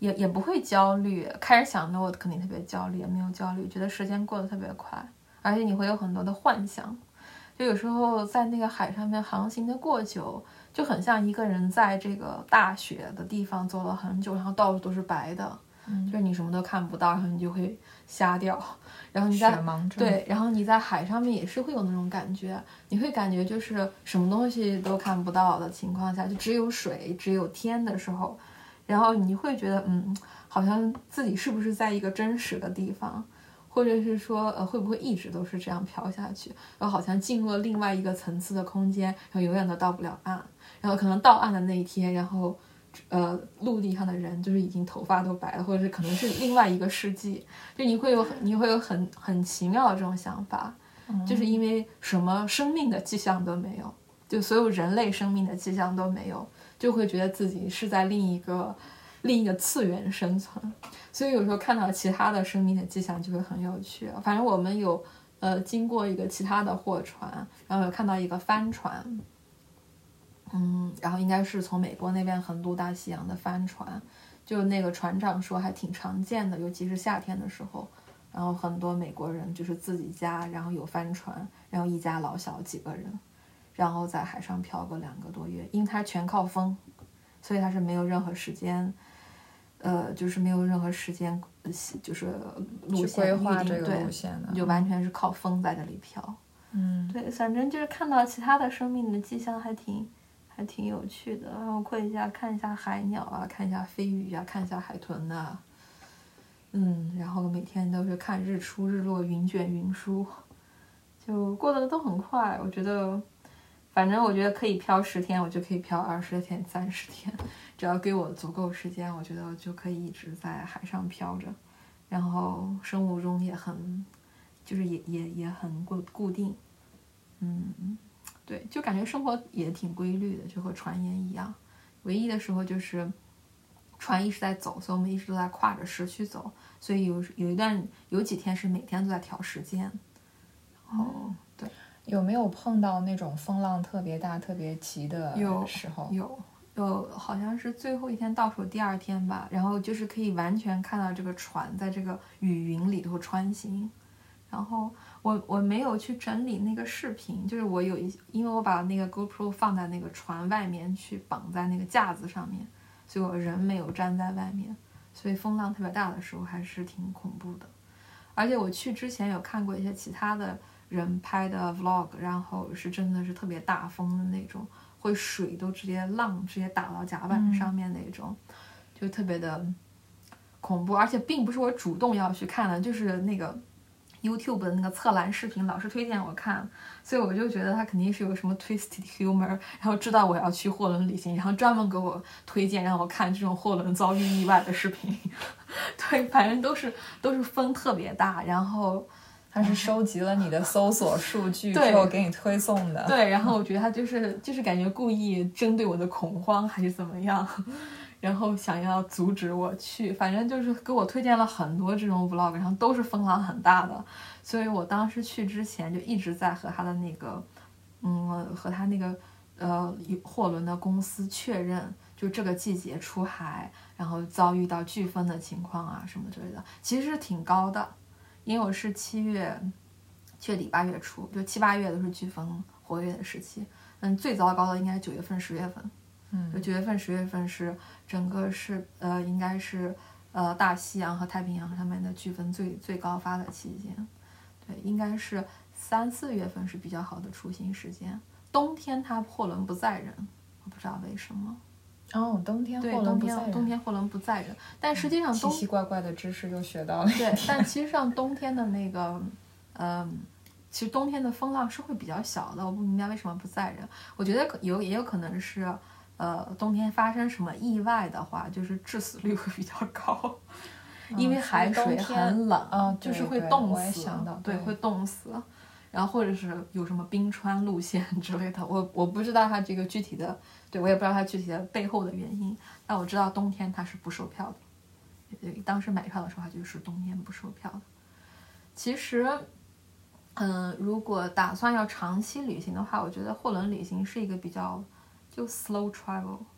也也不会焦虑。开始想的我肯定特别焦虑，也没有焦虑，觉得时间过得特别快，而且你会有很多的幻想。就有时候在那个海上面航行的过久，就很像一个人在这个大雪的地方走了很久，然后到处都是白的， 嗯， 就是你什么都看不到，然后你就会瞎掉。然后你在雪盲症， 对，然后你在海上面也是会有那种感觉，你会感觉就是什么东西都看不到的情况下，就只有水只有天的时候，然后你会觉得嗯，好像自己是不是在一个真实的地方，或者是说呃会不会一直都是这样飘下去，然后好像进入了另外一个层次的空间，然后永远都到不了岸，然后可能到岸的那一天，然后呃，陆地上的人就是已经头发都白了，或者是可能是另外一个世纪，就你会有你会有很很奇妙的这种想法， 嗯、 就是因为什么生命的迹象都没有，就所有人类生命的迹象都没有，就会觉得自己是在另一个另一个次元生存，所以有时候看到其他的生命的迹象就会很有趣。反正我们有呃经过一个其他的货船，然后有看到一个帆船。嗯，然后应该是从美国那边横渡大西洋的帆船，就那个船长说还挺常见的，尤其是夏天的时候，然后很多美国人就是自己家，然后有帆船，然后一家老小几个人，然后在海上漂个两个多月，因为它全靠风，所以它是没有任何时间，呃，就是没有任何时间，就是路线规划这个路线的， 就完全是靠风在这里漂。 嗯， 对，反正就是看到其他的生命的迹象还挺。还挺有趣的，然后会一下看一下海鸟啊，看一下飞鱼啊，看一下海豚呐、啊，嗯，然后每天都是看日出日落，云卷云舒，就过得都很快。我觉得，反正我觉得可以漂十天，我就可以漂二十天、三十天，只要给我足够时间，我觉得我就可以一直在海上漂着，然后生物钟也很，就是也也也很固固定，嗯。对，就感觉生活也挺规律的，就和船员一样。唯一的时候就是船一直在走，所以我们一直都在跨着时区走，所以有有一段有几天是每天都在调时间。然后、嗯、对， 有没有碰到那种风浪特别大、特别急的时候？ 有有有，好像是最后一天倒数第二天吧，然后就是可以完全看到这个船在这个雨云里头穿行，然后。我我没有去整理那个视频，就是我有一，因为我把那个 GoPro 放在那个船外面去绑在那个架子上面，所以我人没有站在外面，所以风浪特别大的时候还是挺恐怖的。而且我去之前有看过一些其他的人拍的 vlog， 然后是真的是特别大风的那种，会水都直接浪直接打到甲板上面那种，嗯、就特别的恐怖。而且并不是我主动要去看的，就是那个。YouTube 的那个侧栏视频老是推荐我看，所以我就觉得他肯定是有什么 twisted humor， 然后知道我要去货轮旅行，然后专门给我推荐让我看这种货轮遭遇意外的视频。对，反正都是都是风特别大，然后他是收集了你的搜索数据之后给你推送的。 对，然后我觉得他就是就是感觉故意针对我的恐慌还是怎么样。然后想要阻止我去，反正就是给我推荐了很多这种 vlog， 然后都是风浪很大的，所以我当时去之前就一直在和他的那个，嗯，和他那个呃货轮的公司确认，就这个季节出海，然后遭遇到飓风的情况啊什么之类的，其实是挺高的，因为我是七月，七月底八月初，就七八月都是飓风活跃的时期，嗯，最糟糕的应该是九月份、十月份。 嗯， 就九月份、十月份是整个是呃，应该是呃大西洋和太平洋上面的飓风最最高发的期间。对，应该是三四月份是比较好的出行时间。冬天它货轮不载人，我不知道为什么。 哦，冬天对， 货轮不载人。 冬天冬天货轮不载人，但实际上冬奇奇怪怪的知识又学到了。 对，但其实上冬天的那个，嗯。其实冬天的风浪是会比较小的，我不明白为什么不载人。我觉得有也有可能是。呃，冬天发生什么意外的话，就是致死率会比较高，因为海水很冷， 嗯、 就是会冻死， 对， 对，会冻死。然后或者是有什么冰川路线之类的，我我不知道它这个具体的，对我也不知道它具体的背后的原因，但我知道冬天它是不售票的，当时买票的时候它就是冬天不售票的。其实，嗯、呃，如果打算要长期旅行的话，我觉得货轮旅行是一个比较。就 slow travel，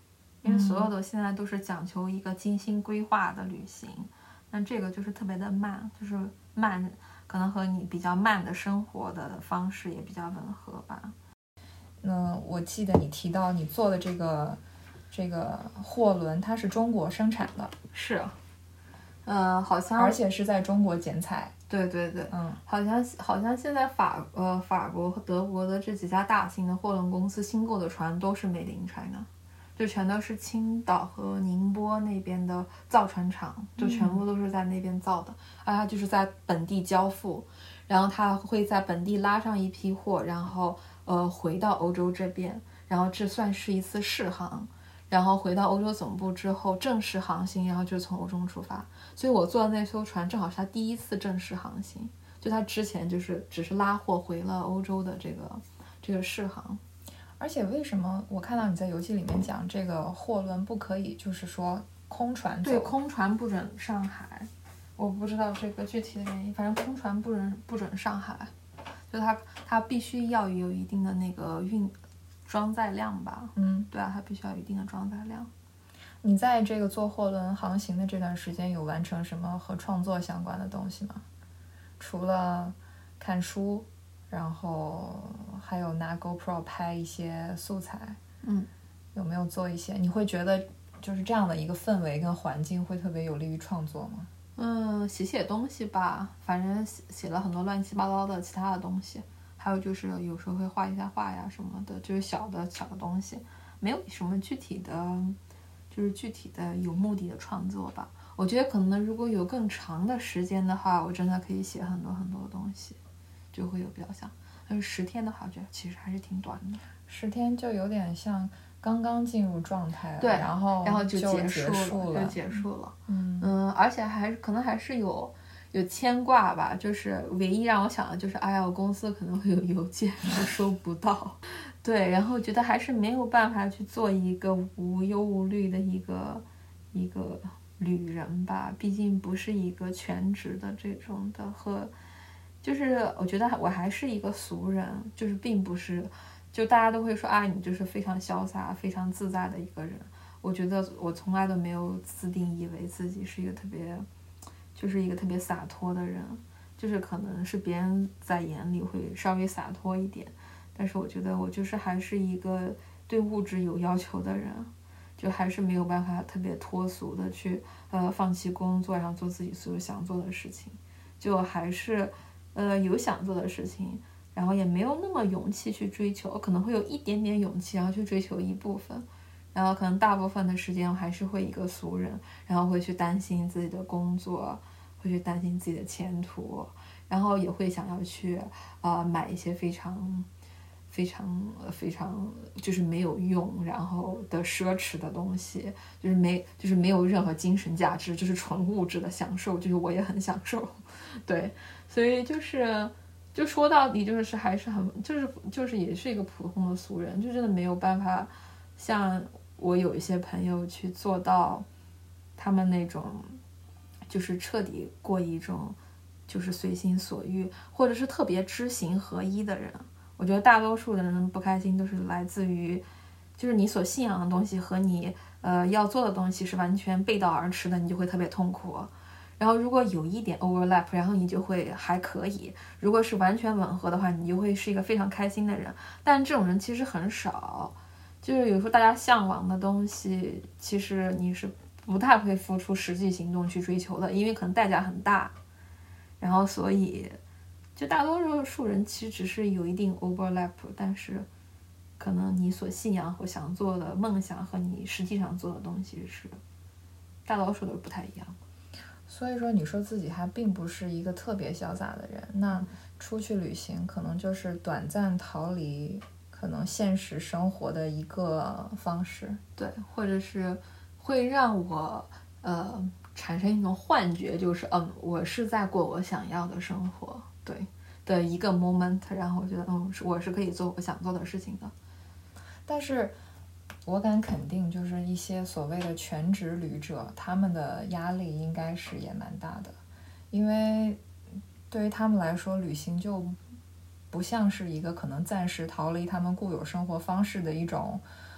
因为所有的现在都是讲求一个精心规划的旅行，那这个就是特别的慢，就是慢，可能和你比较慢的生活的方式也比较吻合吧。 那我记得你提到你做的这个这个货轮，它是中国生产的， 是，呃，好像而且是在中国剪彩。 对对对， 嗯， 好像好像现在法呃法国和德国的这几家大型的货轮公司新购的船都是 Made in China， 就全都是青岛和宁波那边的造船厂，就全部都是在那边造的，而它就是在本地交付，然后它会在本地拉上一批货，然后呃回到欧洲这边，然后这算是一次试航。然后回到欧洲总部之后正式航行，然后就从欧洲出发。所以我坐的那艘船正好是他第一次正式航行，就他之前就是只是拉货回了欧洲的这个这个试航。 而且为什么我看到你在游记里面讲这个货轮不可以就是说空船走？ 对，空船不准上海，我不知道这个具体的原因，反正空船不准不准上海，就它它必须要有一定的那个运装载量吧。 嗯， 对啊，它必须要有一定的装载量。 你在这个做货轮航行的这段时间有完成什么和创作相关的东西吗？除了看书，然后还有拿 GoPro 拍一些素材， 嗯， 有没有做一些？你会觉得就是这样的一个氛围跟环境会特别有利于创作吗？ 嗯，写写东西吧，反正写写了很多乱七八糟的其他的东西，还有就是有时候会画一下画呀什么的，就是小的小的东西，没有什么具体的，就是具体的有目的的创作吧。我觉得可能如果有更长的时间的话，我真的可以写很多很多的东西，就会有比较像。但是十天的话，我觉得其实还是挺短的。 十天就有点像刚刚进入状态了， 对， 然后然后就结束了， 就结束了。 嗯嗯，而且还是可能还是有有牵挂吧，就是唯一让我想的就是，哎呀，我公司可能会有邮件我收不到，对，然后觉得还是没有办法去做一个无忧无虑的一个一个旅人吧，毕竟不是一个全职的这种的，和就是我觉得我还是一个俗人，就是并不是。就大家都会说啊，你就是非常潇洒、非常自在的一个人。我觉得我从来都没有自定义为自己是一个特别，就是一个特别洒脱的人。就是可能是别人在眼里会稍微洒脱一点，但是我觉得我就是还是一个对物质有要求的人，就还是没有办法特别脱俗的去呃放弃工作，然后做自己所有想做的事情。就还是呃有想做的事情。然后也没有那么勇气去追求，可能会有一点点勇气，然后去追求一部分，然后可能大部分的时间我还是会一个俗人，然后会去担心自己的工作，会去担心自己的前途，然后也会想要去呃买一些非常非常非常就是没有用然后的奢侈的东西，就是没就是没有任何精神价值，就是纯物质的享受，就是我也很享受，对，所以就是。就说到底就是还是很就是就是也是一个普通的俗人，就真的没有办法像我有一些朋友去做到他们那种就是彻底过一种就是随心所欲或者是特别知行合一的人。我觉得大多数的人不开心都是来自于就是你所信仰的东西和你呃要做的东西是完全背道而驰的，你就会特别痛苦。然后如果有一点 overlap， 然后你就会还可以，如果是完全吻合的话，你就会是一个非常开心的人。但这种人其实很少，就是有时候大家向往的东西其实你是不太会付出实际行动去追求的，因为可能代价很大，然后所以就大多数人其实只是有一定 overlap， 但是可能你所信仰和想做的梦想和你实际上做的东西是大多数都不太一样。 所以说你说自己还并不是一个特别潇洒的人，那出去旅行可能就是短暂逃离可能现实生活的一个方式。 对，或者是会让我呃产生一种幻觉，就是嗯我是在过我想要的生活，对的一个 moment， 然后我觉得嗯我是可以做我想做的事情的。 但是我敢肯定，就是一些所谓的全职旅者，他们的压力应该是也蛮大的，因为对于他们来说，旅行就不像是一个可能暂时逃离他们固有生活方式的一种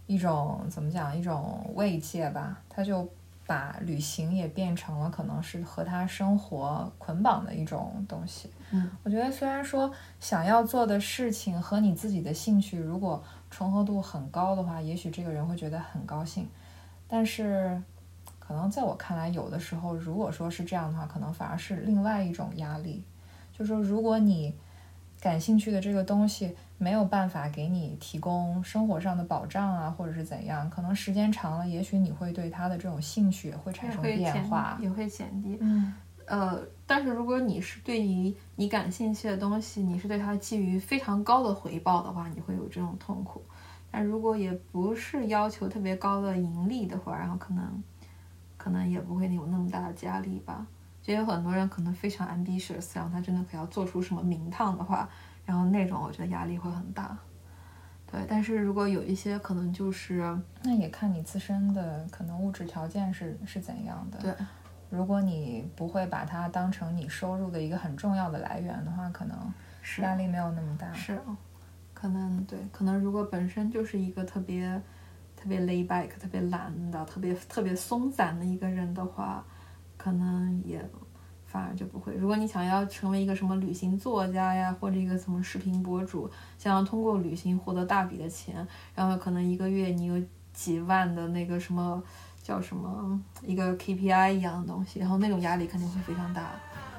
一种怎么讲，一种慰藉吧。他就把旅行也变成了可能是和他生活捆绑的一种东西。 嗯， 我觉得虽然说想要做的事情和你自己的兴趣如果重合度很高的话，也许这个人会觉得很高兴，但是可能在我看来，有的时候如果说是这样的话，可能反而是另外一种压力。就是说如果你感兴趣的这个东西没有办法给你提供生活上的保障啊，或者是怎样，可能时间长了，也许你会对它的这种兴趣也会产生变化， 也会减低。 嗯， 呃，但是如果你是对于你感兴趣的东西，你是对它基于非常高的回报的话，你会有这种痛苦。但如果也不是要求特别高的盈利的话，然后可能可能也不会有那么大的压力吧。就有很多人可能非常 ambitious， 然后他真的可要做出什么名堂的话，然后那种我觉得压力会很大。对，但是如果有一些可能就是那也看你自身的可能物质条件是是怎样的。 对， 如果你不会把它当成你收入的一个很重要的来源的话，可能压力没有那么大。 是，可能对，可能如果本身就是一个特别特别 lay back、特别懒的、特别特别松散的一个人的话，可能也反而就不会。如果你想要成为一个什么旅行作家呀，或者一个什么视频博主，想要通过旅行获得大笔的钱，然后可能一个月你有几万的那个什么叫什么一个 K P I 一样的东西，然后那种压力肯定会非常大。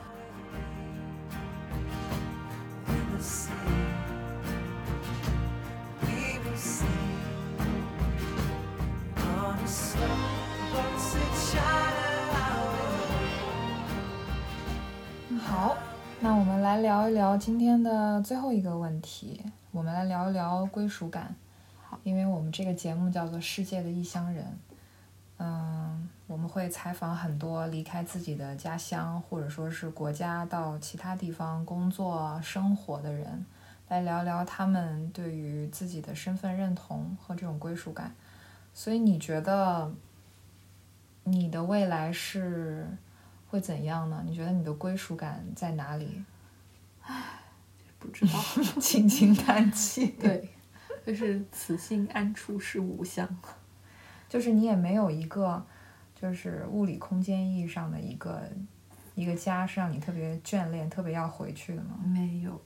好，那我们来聊一聊今天的最后一个问题，我们来聊一聊归属感。因为我们这个节目叫做《世界的异乡人》，嗯，我们会采访很多离开自己的家乡或者说是国家到其他地方工作生活的人，来聊聊他们对于自己的身份认同和这种归属感。所以你觉得你的未来是会怎样呢？你觉得你的归属感在哪里？ 唉，不知道。 轻轻叹气。 对，就是此心安处是吾乡。 就是你也没有一个就是物理空间意义上的一个一个家是让你特别眷恋特别要回去的吗？ 没有。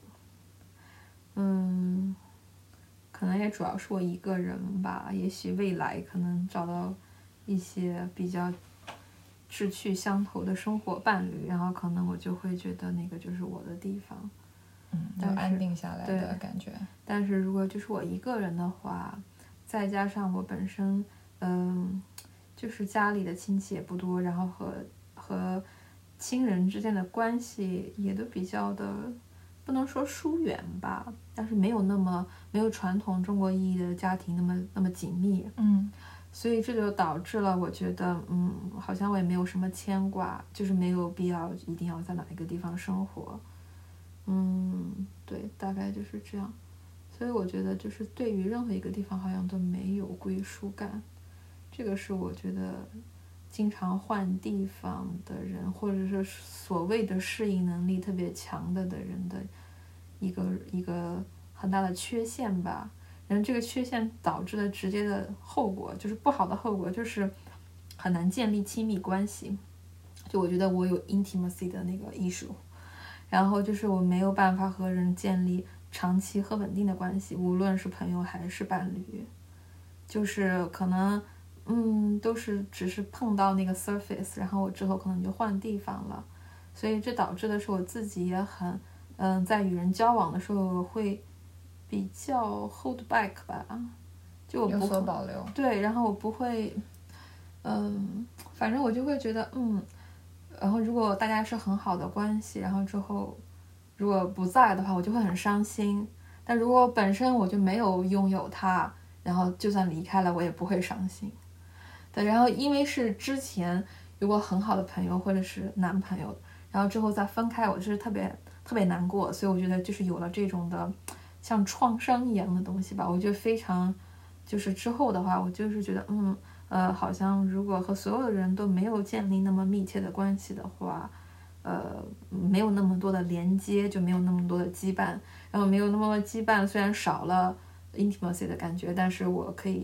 嗯，可能也主要是我一个人吧，也许未来可能找到一些比较志趣相投的生活伴侣，然后可能我就会觉得那个就是我的地方。 嗯，就安定下来的感觉。 但是如果就是我一个人的话，再加上我本身嗯，就是家里的亲戚也不多，然后和和亲人之间的关系也都比较的不能说疏远吧，但是没有那么没有传统中国意义的家庭那么那么紧密。 嗯， 所以这就导致了我觉得嗯，好像我也没有什么牵挂，就是没有必要一定要在哪一个地方生活。嗯，对，大概就是这样。所以我觉得就是对于任何一个地方好像都没有归属感，这个是我觉得经常换地方的人，或者是所谓的适应能力特别强的的人的一个一个很大的缺陷吧。然后这个缺陷导致的直接的后果，就是不好的后果，就是很难建立亲密关系。就我觉得我有 intimacy 的那个艺术，然后就是我没有办法和人建立长期和稳定的关系，无论是朋友还是伴侣，就是可能嗯都是只是碰到那个 surface， 然后我之后可能就换地方了。所以这导致的是我自己也很嗯在与人交往的时候会比较 hold back 吧，就我不有所保留。 对，然后我不会嗯反正我就会觉得嗯然后如果大家是很好的关系，然后之后如果不在的话，我就会很伤心。但如果本身我就没有拥有它，然后就算离开了我也不会伤心。对，然后因为是之前有过很好的朋友或者是男朋友，然后之后再分开，我就是特别特别难过。所以我觉得就是有了这种的像创伤一样的东西吧，我觉得非常就是之后的话，我就是觉得嗯呃，好像如果和所有的人都没有建立那么密切的关系的话，呃，没有那么多的连接，就没有那么多的羁绊，然后没有那么多羁绊，虽然少了 intimacy 的感觉，但是我可以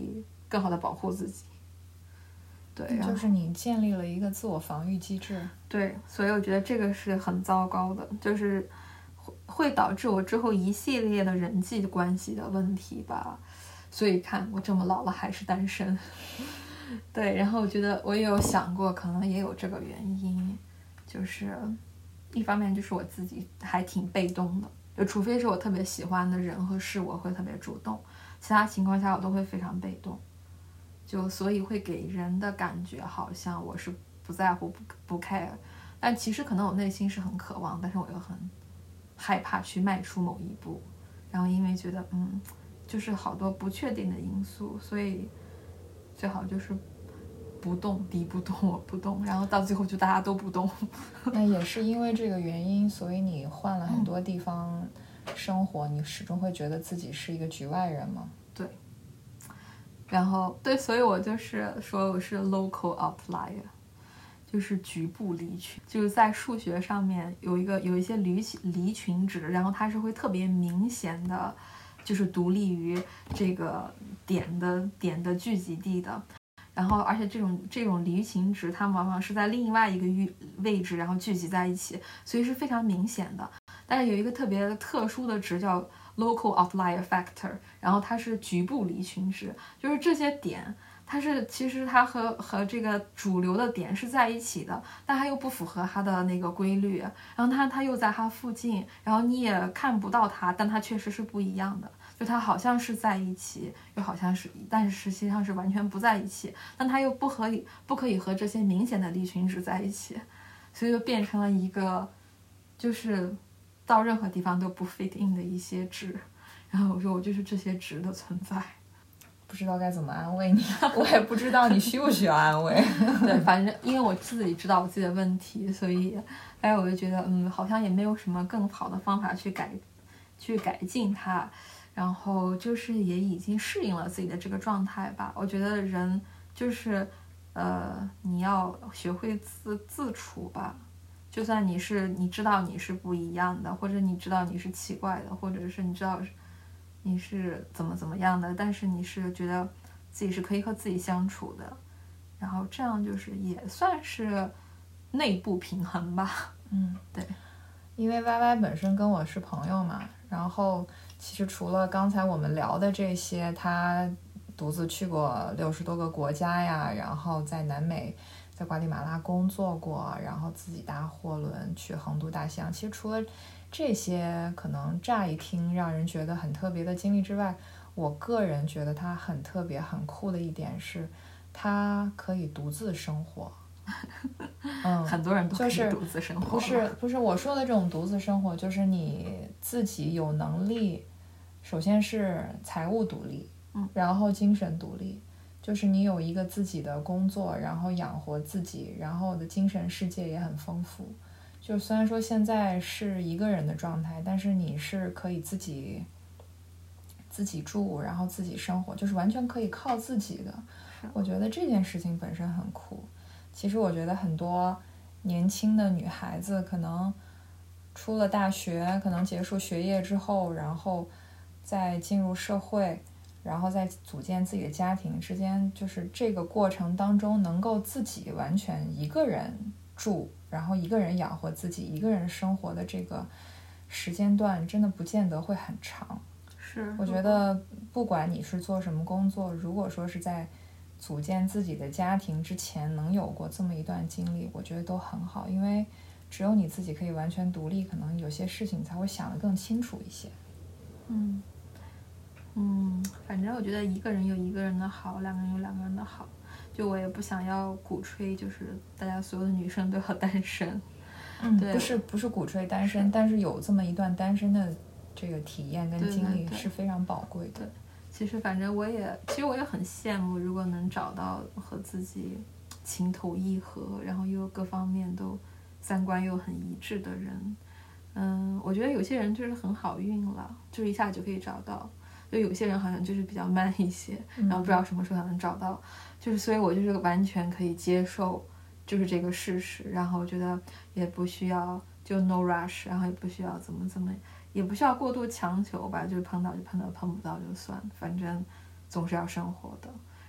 更好的保护自己。对， 就是你建立了一个自我防御机制。 对，所以我觉得这个是很糟糕的，就是会导致我之后一系列的人际关系的问题吧。所以看我这么老了还是单身。对，然后我觉得我也有想过，可能也有这个原因，就是一方面就是我自己还挺被动的，就除非是我特别喜欢的人和事，我会特别主动，其他情况下我都会非常被动，就所以会给人的感觉好像我是不在乎不不 care， 但其实可能我内心是很渴望，但是我又很害怕去迈出某一步，然后因为觉得嗯就是好多不确定的因素，所以最好就是不动，敌不动我不动，然后到最后就大家都不动。 那也是因为这个原因，所以你换了很多地方生活，嗯、你始终会觉得自己是一个局外人吗？ 对。然后对，所以我就是说我是 local outlier， 就是局部离群，就是在数学上面有一个有一些离离群值，然后它是会特别明显的。就是独立于这个点的点的聚集地的，然后而且这种这种离群值，它们往往是在另外一个位置，然后聚集在一起，所以是非常明显的。但是有一个特别特殊的值叫 local outlier factor， 然后它是局部离群值，就是这些点。它是其实它和和这个主流的点是在一起的，但它又不符合它的那个规律，然后它它又在它附近，然后你也看不到它，但它确实是不一样的，就它好像是在一起，又好像是，但是实际上是完全不在一起，但它又不可以不可以和这些明显的离群值在一起，所以就变成了一个就是到任何地方都不 fit in 的一些值，然后我说我就是这些值的存在。 不知道该怎么安慰你，我也不知道你需不需要安慰。 对，反正因为我自己知道我自己的问题，所以哎，我就觉得嗯，好像也没有什么更好的方法去改，去改进它，然后就是也已经适应了自己的这个状态吧。我觉得人就是呃，你要学会自自处吧。就算你是你知道你是不一样的，或者你知道你是奇怪的，或者是你知道你是怎么怎么样的，但是你是觉得自己是可以和自己相处的，然后这样就是也算是内部平衡吧。 嗯， 对， 因为 Y Y 本身跟我是朋友嘛，然后其实除了刚才我们聊的这些，他独自去过六十多个国家呀，然后在南美在瓜地马拉工作过，然后自己搭货轮去横渡大西洋，其实除了这些可能乍一听让人觉得很特别的经历之外，我个人觉得他很特别很酷的一点是他可以独自生活。嗯， 很多人都可以独自生活、 就是、不是不是我说的这种独自生活，就是你自己有能力，首先是财务独立， 嗯， 然后精神独立，就是你有一个自己的工作，然后养活自己，然后的精神世界也很丰富。就虽然说现在是一个人的状态，但是你是可以自己自己住，然后自己生活，就是完全可以靠自己的。我觉得这件事情本身很酷。其实我觉得很多年轻的女孩子可能出了大学，可能结束学业之后，然后再进入社会，然后再组建自己的家庭之间，就是这个过程当中能够自己完全一个人住，然后一个人养活自己，一个人生活的这个时间段真的不见得会很长。 是， 我觉得不管你是做什么工作，如果说是在组建自己的家庭之前能有过这么一段经历，我觉得都很好，因为只有你自己可以完全独立，可能有些事情才会想得更清楚一些。 嗯嗯，反正我觉得一个人有一个人的好，两个人有两个人的好，就我也不想要鼓吹就是大家所有的女生都要单身。 嗯，对，不是不是鼓吹单身，但是有这么一段单身的这个体验跟经历是非常宝贵的。 对对对，其实反正我也其实我也很羡慕如果能找到和自己情投意合，然后又各方面都三观又很一致的人。嗯，我觉得有些人就是很好运了，就是一下就可以找到，就有些人好像就是比较慢一些，然后不知道什么时候才能找到、嗯、就是所以我就是完全可以接受就是这个事实，然后我觉得也不需要就 no rush， 然后也不需要怎么怎么也不需要过度强求吧，就是碰到就碰到，碰不到就算，反正总是要生活的。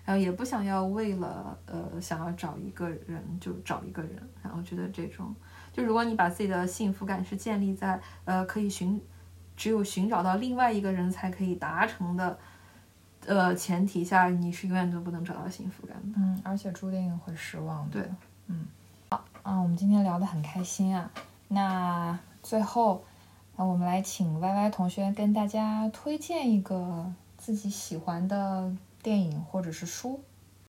然后也不想要为了呃想要找一个人就找一个人，然后觉得这种就如果你把自己的幸福感是建立在呃可以寻只有寻找到另外一个人才可以达成的呃前提下，你是永远都不能找到幸福感的。 嗯，而且注定会失望的。 对， 嗯，好啊，我们今天聊得很开心啊。那最后，那我们来请 Y Y 同学跟大家推荐一个自己喜欢的电影或者是书。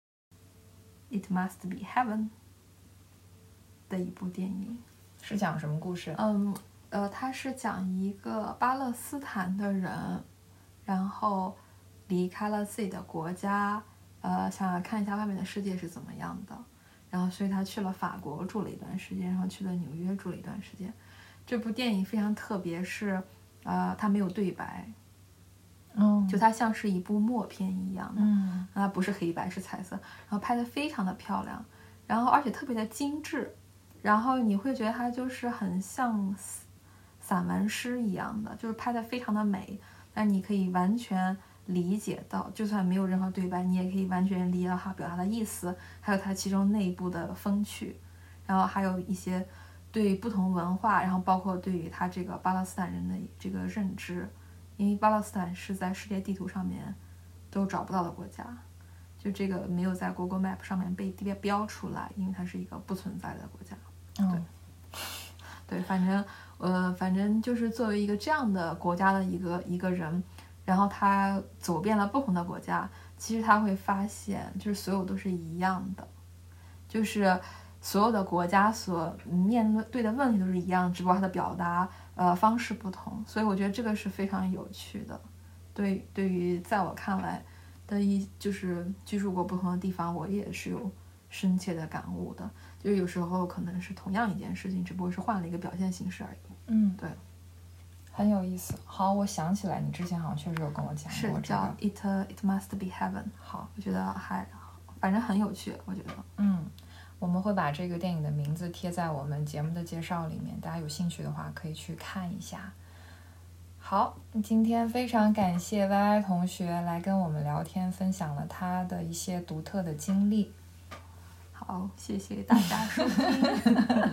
It Must Be Heaven 的一部电影， 是讲什么故事？ 嗯，呃，它是讲一个巴勒斯坦的人，然后离开了自己的国家，呃，想要看一下外面的世界是怎么样的，然后所以他去了法国住了一段时间，然后去了纽约住了一段时间。这部电影非常特别，是呃，它没有对白， 嗯， 就它像是一部默片一样的， 嗯， 它不是黑白是彩色，然后拍得非常的漂亮，然后而且特别的精致，然后你会觉得它就是很像散文诗一样的，就是拍得非常的美，但你可以完全理解到，就算没有任何对白，你也可以完全理解到它表达的意思，还有它其中内部的风趣，然后还有一些对不同文化，然后包括对于他这个巴勒斯坦人的这个认知，因为巴勒斯坦是在世界地图上面都找不到的国家，就这个没有在 Google Map 上面被标出来，因为它是一个不存在的国家。 对， 对，反正呃，反正就是作为一个这样的国家的一个一个人，然后他走遍了不同的国家，其实他会发现，就是所有都是一样的，就是所有的国家所面对的问题都是一样，只不过它的表达呃方式不同，所以我觉得这个是非常有趣的。对，对于在我看来的一就是居住过不同的地方，我也是有深切的感悟的。就是有时候可能是同样一件事情，只不过是换了一个表现形式而已。 嗯， 对， 很有意思。好，我想起来，你之前好像确实有跟我讲过、这个， 是叫 It It Must Be Heaven。 好， 我觉得还反正很有趣，我觉得。 嗯。我们会把这个电影的名字贴在我们节目的介绍里面，大家有兴趣的话可以去看一下。好，今天非常感谢 Y Y 同学来跟我们聊天，分享了他的一些独特的经历。 好，谢谢大家收听。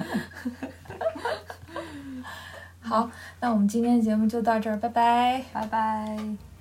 好，那我们今天的节目就到这儿，拜拜， 拜拜。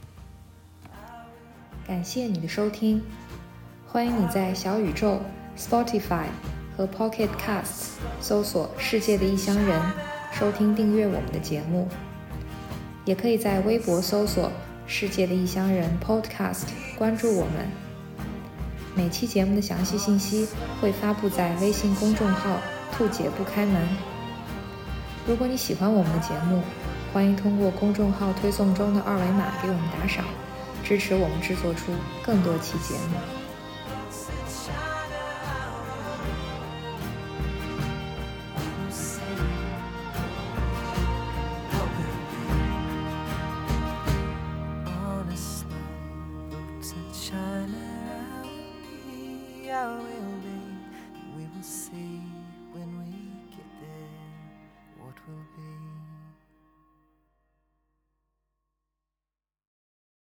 感谢你的收听，欢迎你在小宇宙、Spotify 和 Pocket Casts 搜索世界的异乡人，收听订阅我们的节目。也可以在微博搜索世界的异乡人 Podcast 关注我们。每期节目的详细信息会发布在微信公众号兔姐不开门。如果你喜欢我们的节目，欢迎通过公众号推送中的二维码给我们打赏，支持我们制作出更多期节目。 China, I will be, I will